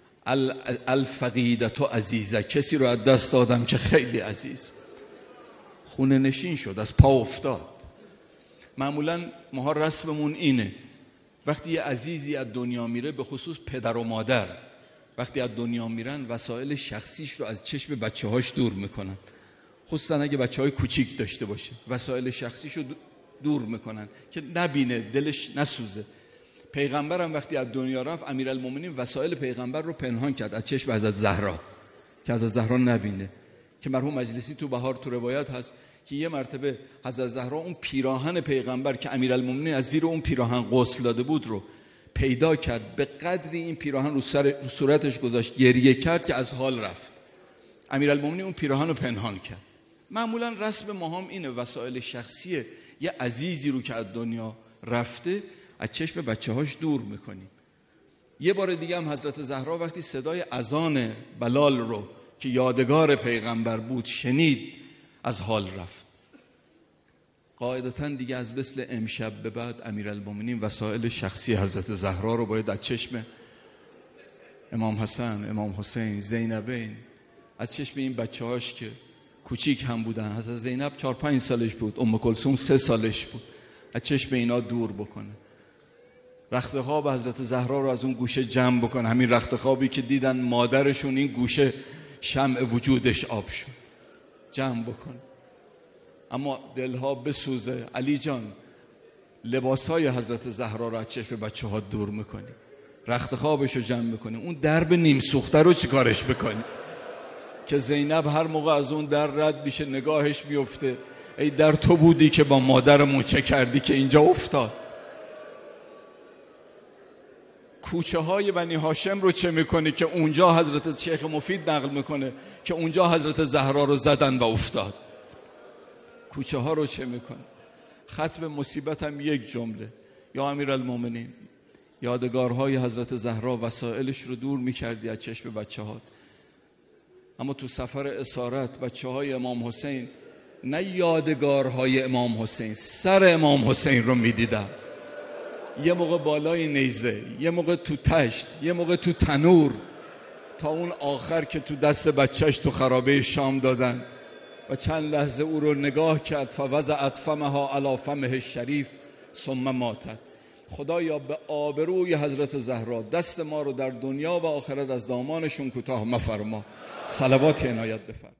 Speaker 1: الفقیدة عزیزه، کسی رو از دست دادم که خیلی عزیز. خونه نشین شد، از پا افتاد. معمولا ما رسممون اینه وقتی یه عزیزی از دنیا میره، به خصوص پدر و مادر وقتی از دنیا میرن، وسایل شخصیش رو از چشم بچه‌هاش دور میکنن، خصوصا اگه بچه‌های کوچیک داشته باشه، وسایل شخصیش رو دور میکنن که نبینه، دلش نسوزه. پیغمبرم وقتی از دنیا رفت، امیرالمومنین وسایل پیغمبر رو پنهان کرد از چشم حضرت زهرا که حضرت زهرا نبینه. که مرحوم مجلسی تو بهار تو روایت هست که یه مرتبه حضرت زهرا اون پیراهن پیغمبر که امیرالمومنین از زیر اون پیراهن غسل داده بود رو پیدا کرد، به قدری این پیراهن رو صورتش گذاشت، گریه کرد که از حال رفت. امیرالمومنین اون پیراهن رو پنهان کرد. معمولا رسم ما هم اینه، وسایل شخصی یه عزیزی رو که از دنیا رفته از چشم بچه‌هاش دور میکنیم. یه بار دیگه هم حضرت زهرا وقتی صدای اذان بلال رو که یادگار پیغمبر بود شنید، از حال رفت. قاعدتاً دیگه از مثل امشب به بعد امیرالمومنین وسایل شخصی حضرت زهرا رو باید از چشم امام حسن، امام حسین، زینبین، از چشم این بچه‌هاش که کوچیک هم بودن، حضرت زینب 4-5 سالش بود، ام کلثوم 3 سالش بود، از چشم اینا دور بکنه. رخت خواب حضرت زهرا رو از اون گوشه جمع بکنه، همین رخت خوابی که دیدن مادرشون این گوشه شمع وجودش آب شد، جمع بکنه. اما دلها بسوزه. علی جان لباسهای حضرت زهرا رو از چشم بچه ها دور میکنی، رخت خوابش رو جمع میکنی، اون درب نیم سوخته رو چی کارش بکنی که زینب هر موقع از اون در رد میشه نگاهش میفته، ای در تو بودی که با مادرمون چه کردی که اینجا افتاد. کوچه های بنی هاشم رو چه میکنی که اونجا حضرت شیخ مفید نقل میکنه که اونجا حضرت زهرا رو زدن و افتاد. کوچه ها رو چه میکنی؟ ختم مصیبت هم یک جمله: یا امیرالمومنین، یادگارهای حضرت زهرا وسائلش رو دور میکردی از چشم بچه ها. اما تو سفر اسارت بچه های امام حسین نه یادگارهای امام حسین، سر امام حسین رو میدیدن. یه موقع بالای نیزه، یه موقع تو تشت، یه موقع تو تنور، تا اون آخر که تو دست بچهش تو خرابه شام دادن و چند لحظه او رو نگاه کرد. فوضعت فمها علی فمه الشریف ثم ماتت. خدایا به آبروی حضرت زهرا دست ما رو در دنیا و آخرت از دامانشون کوتاه مفرما. صلوات عنایت بفرما.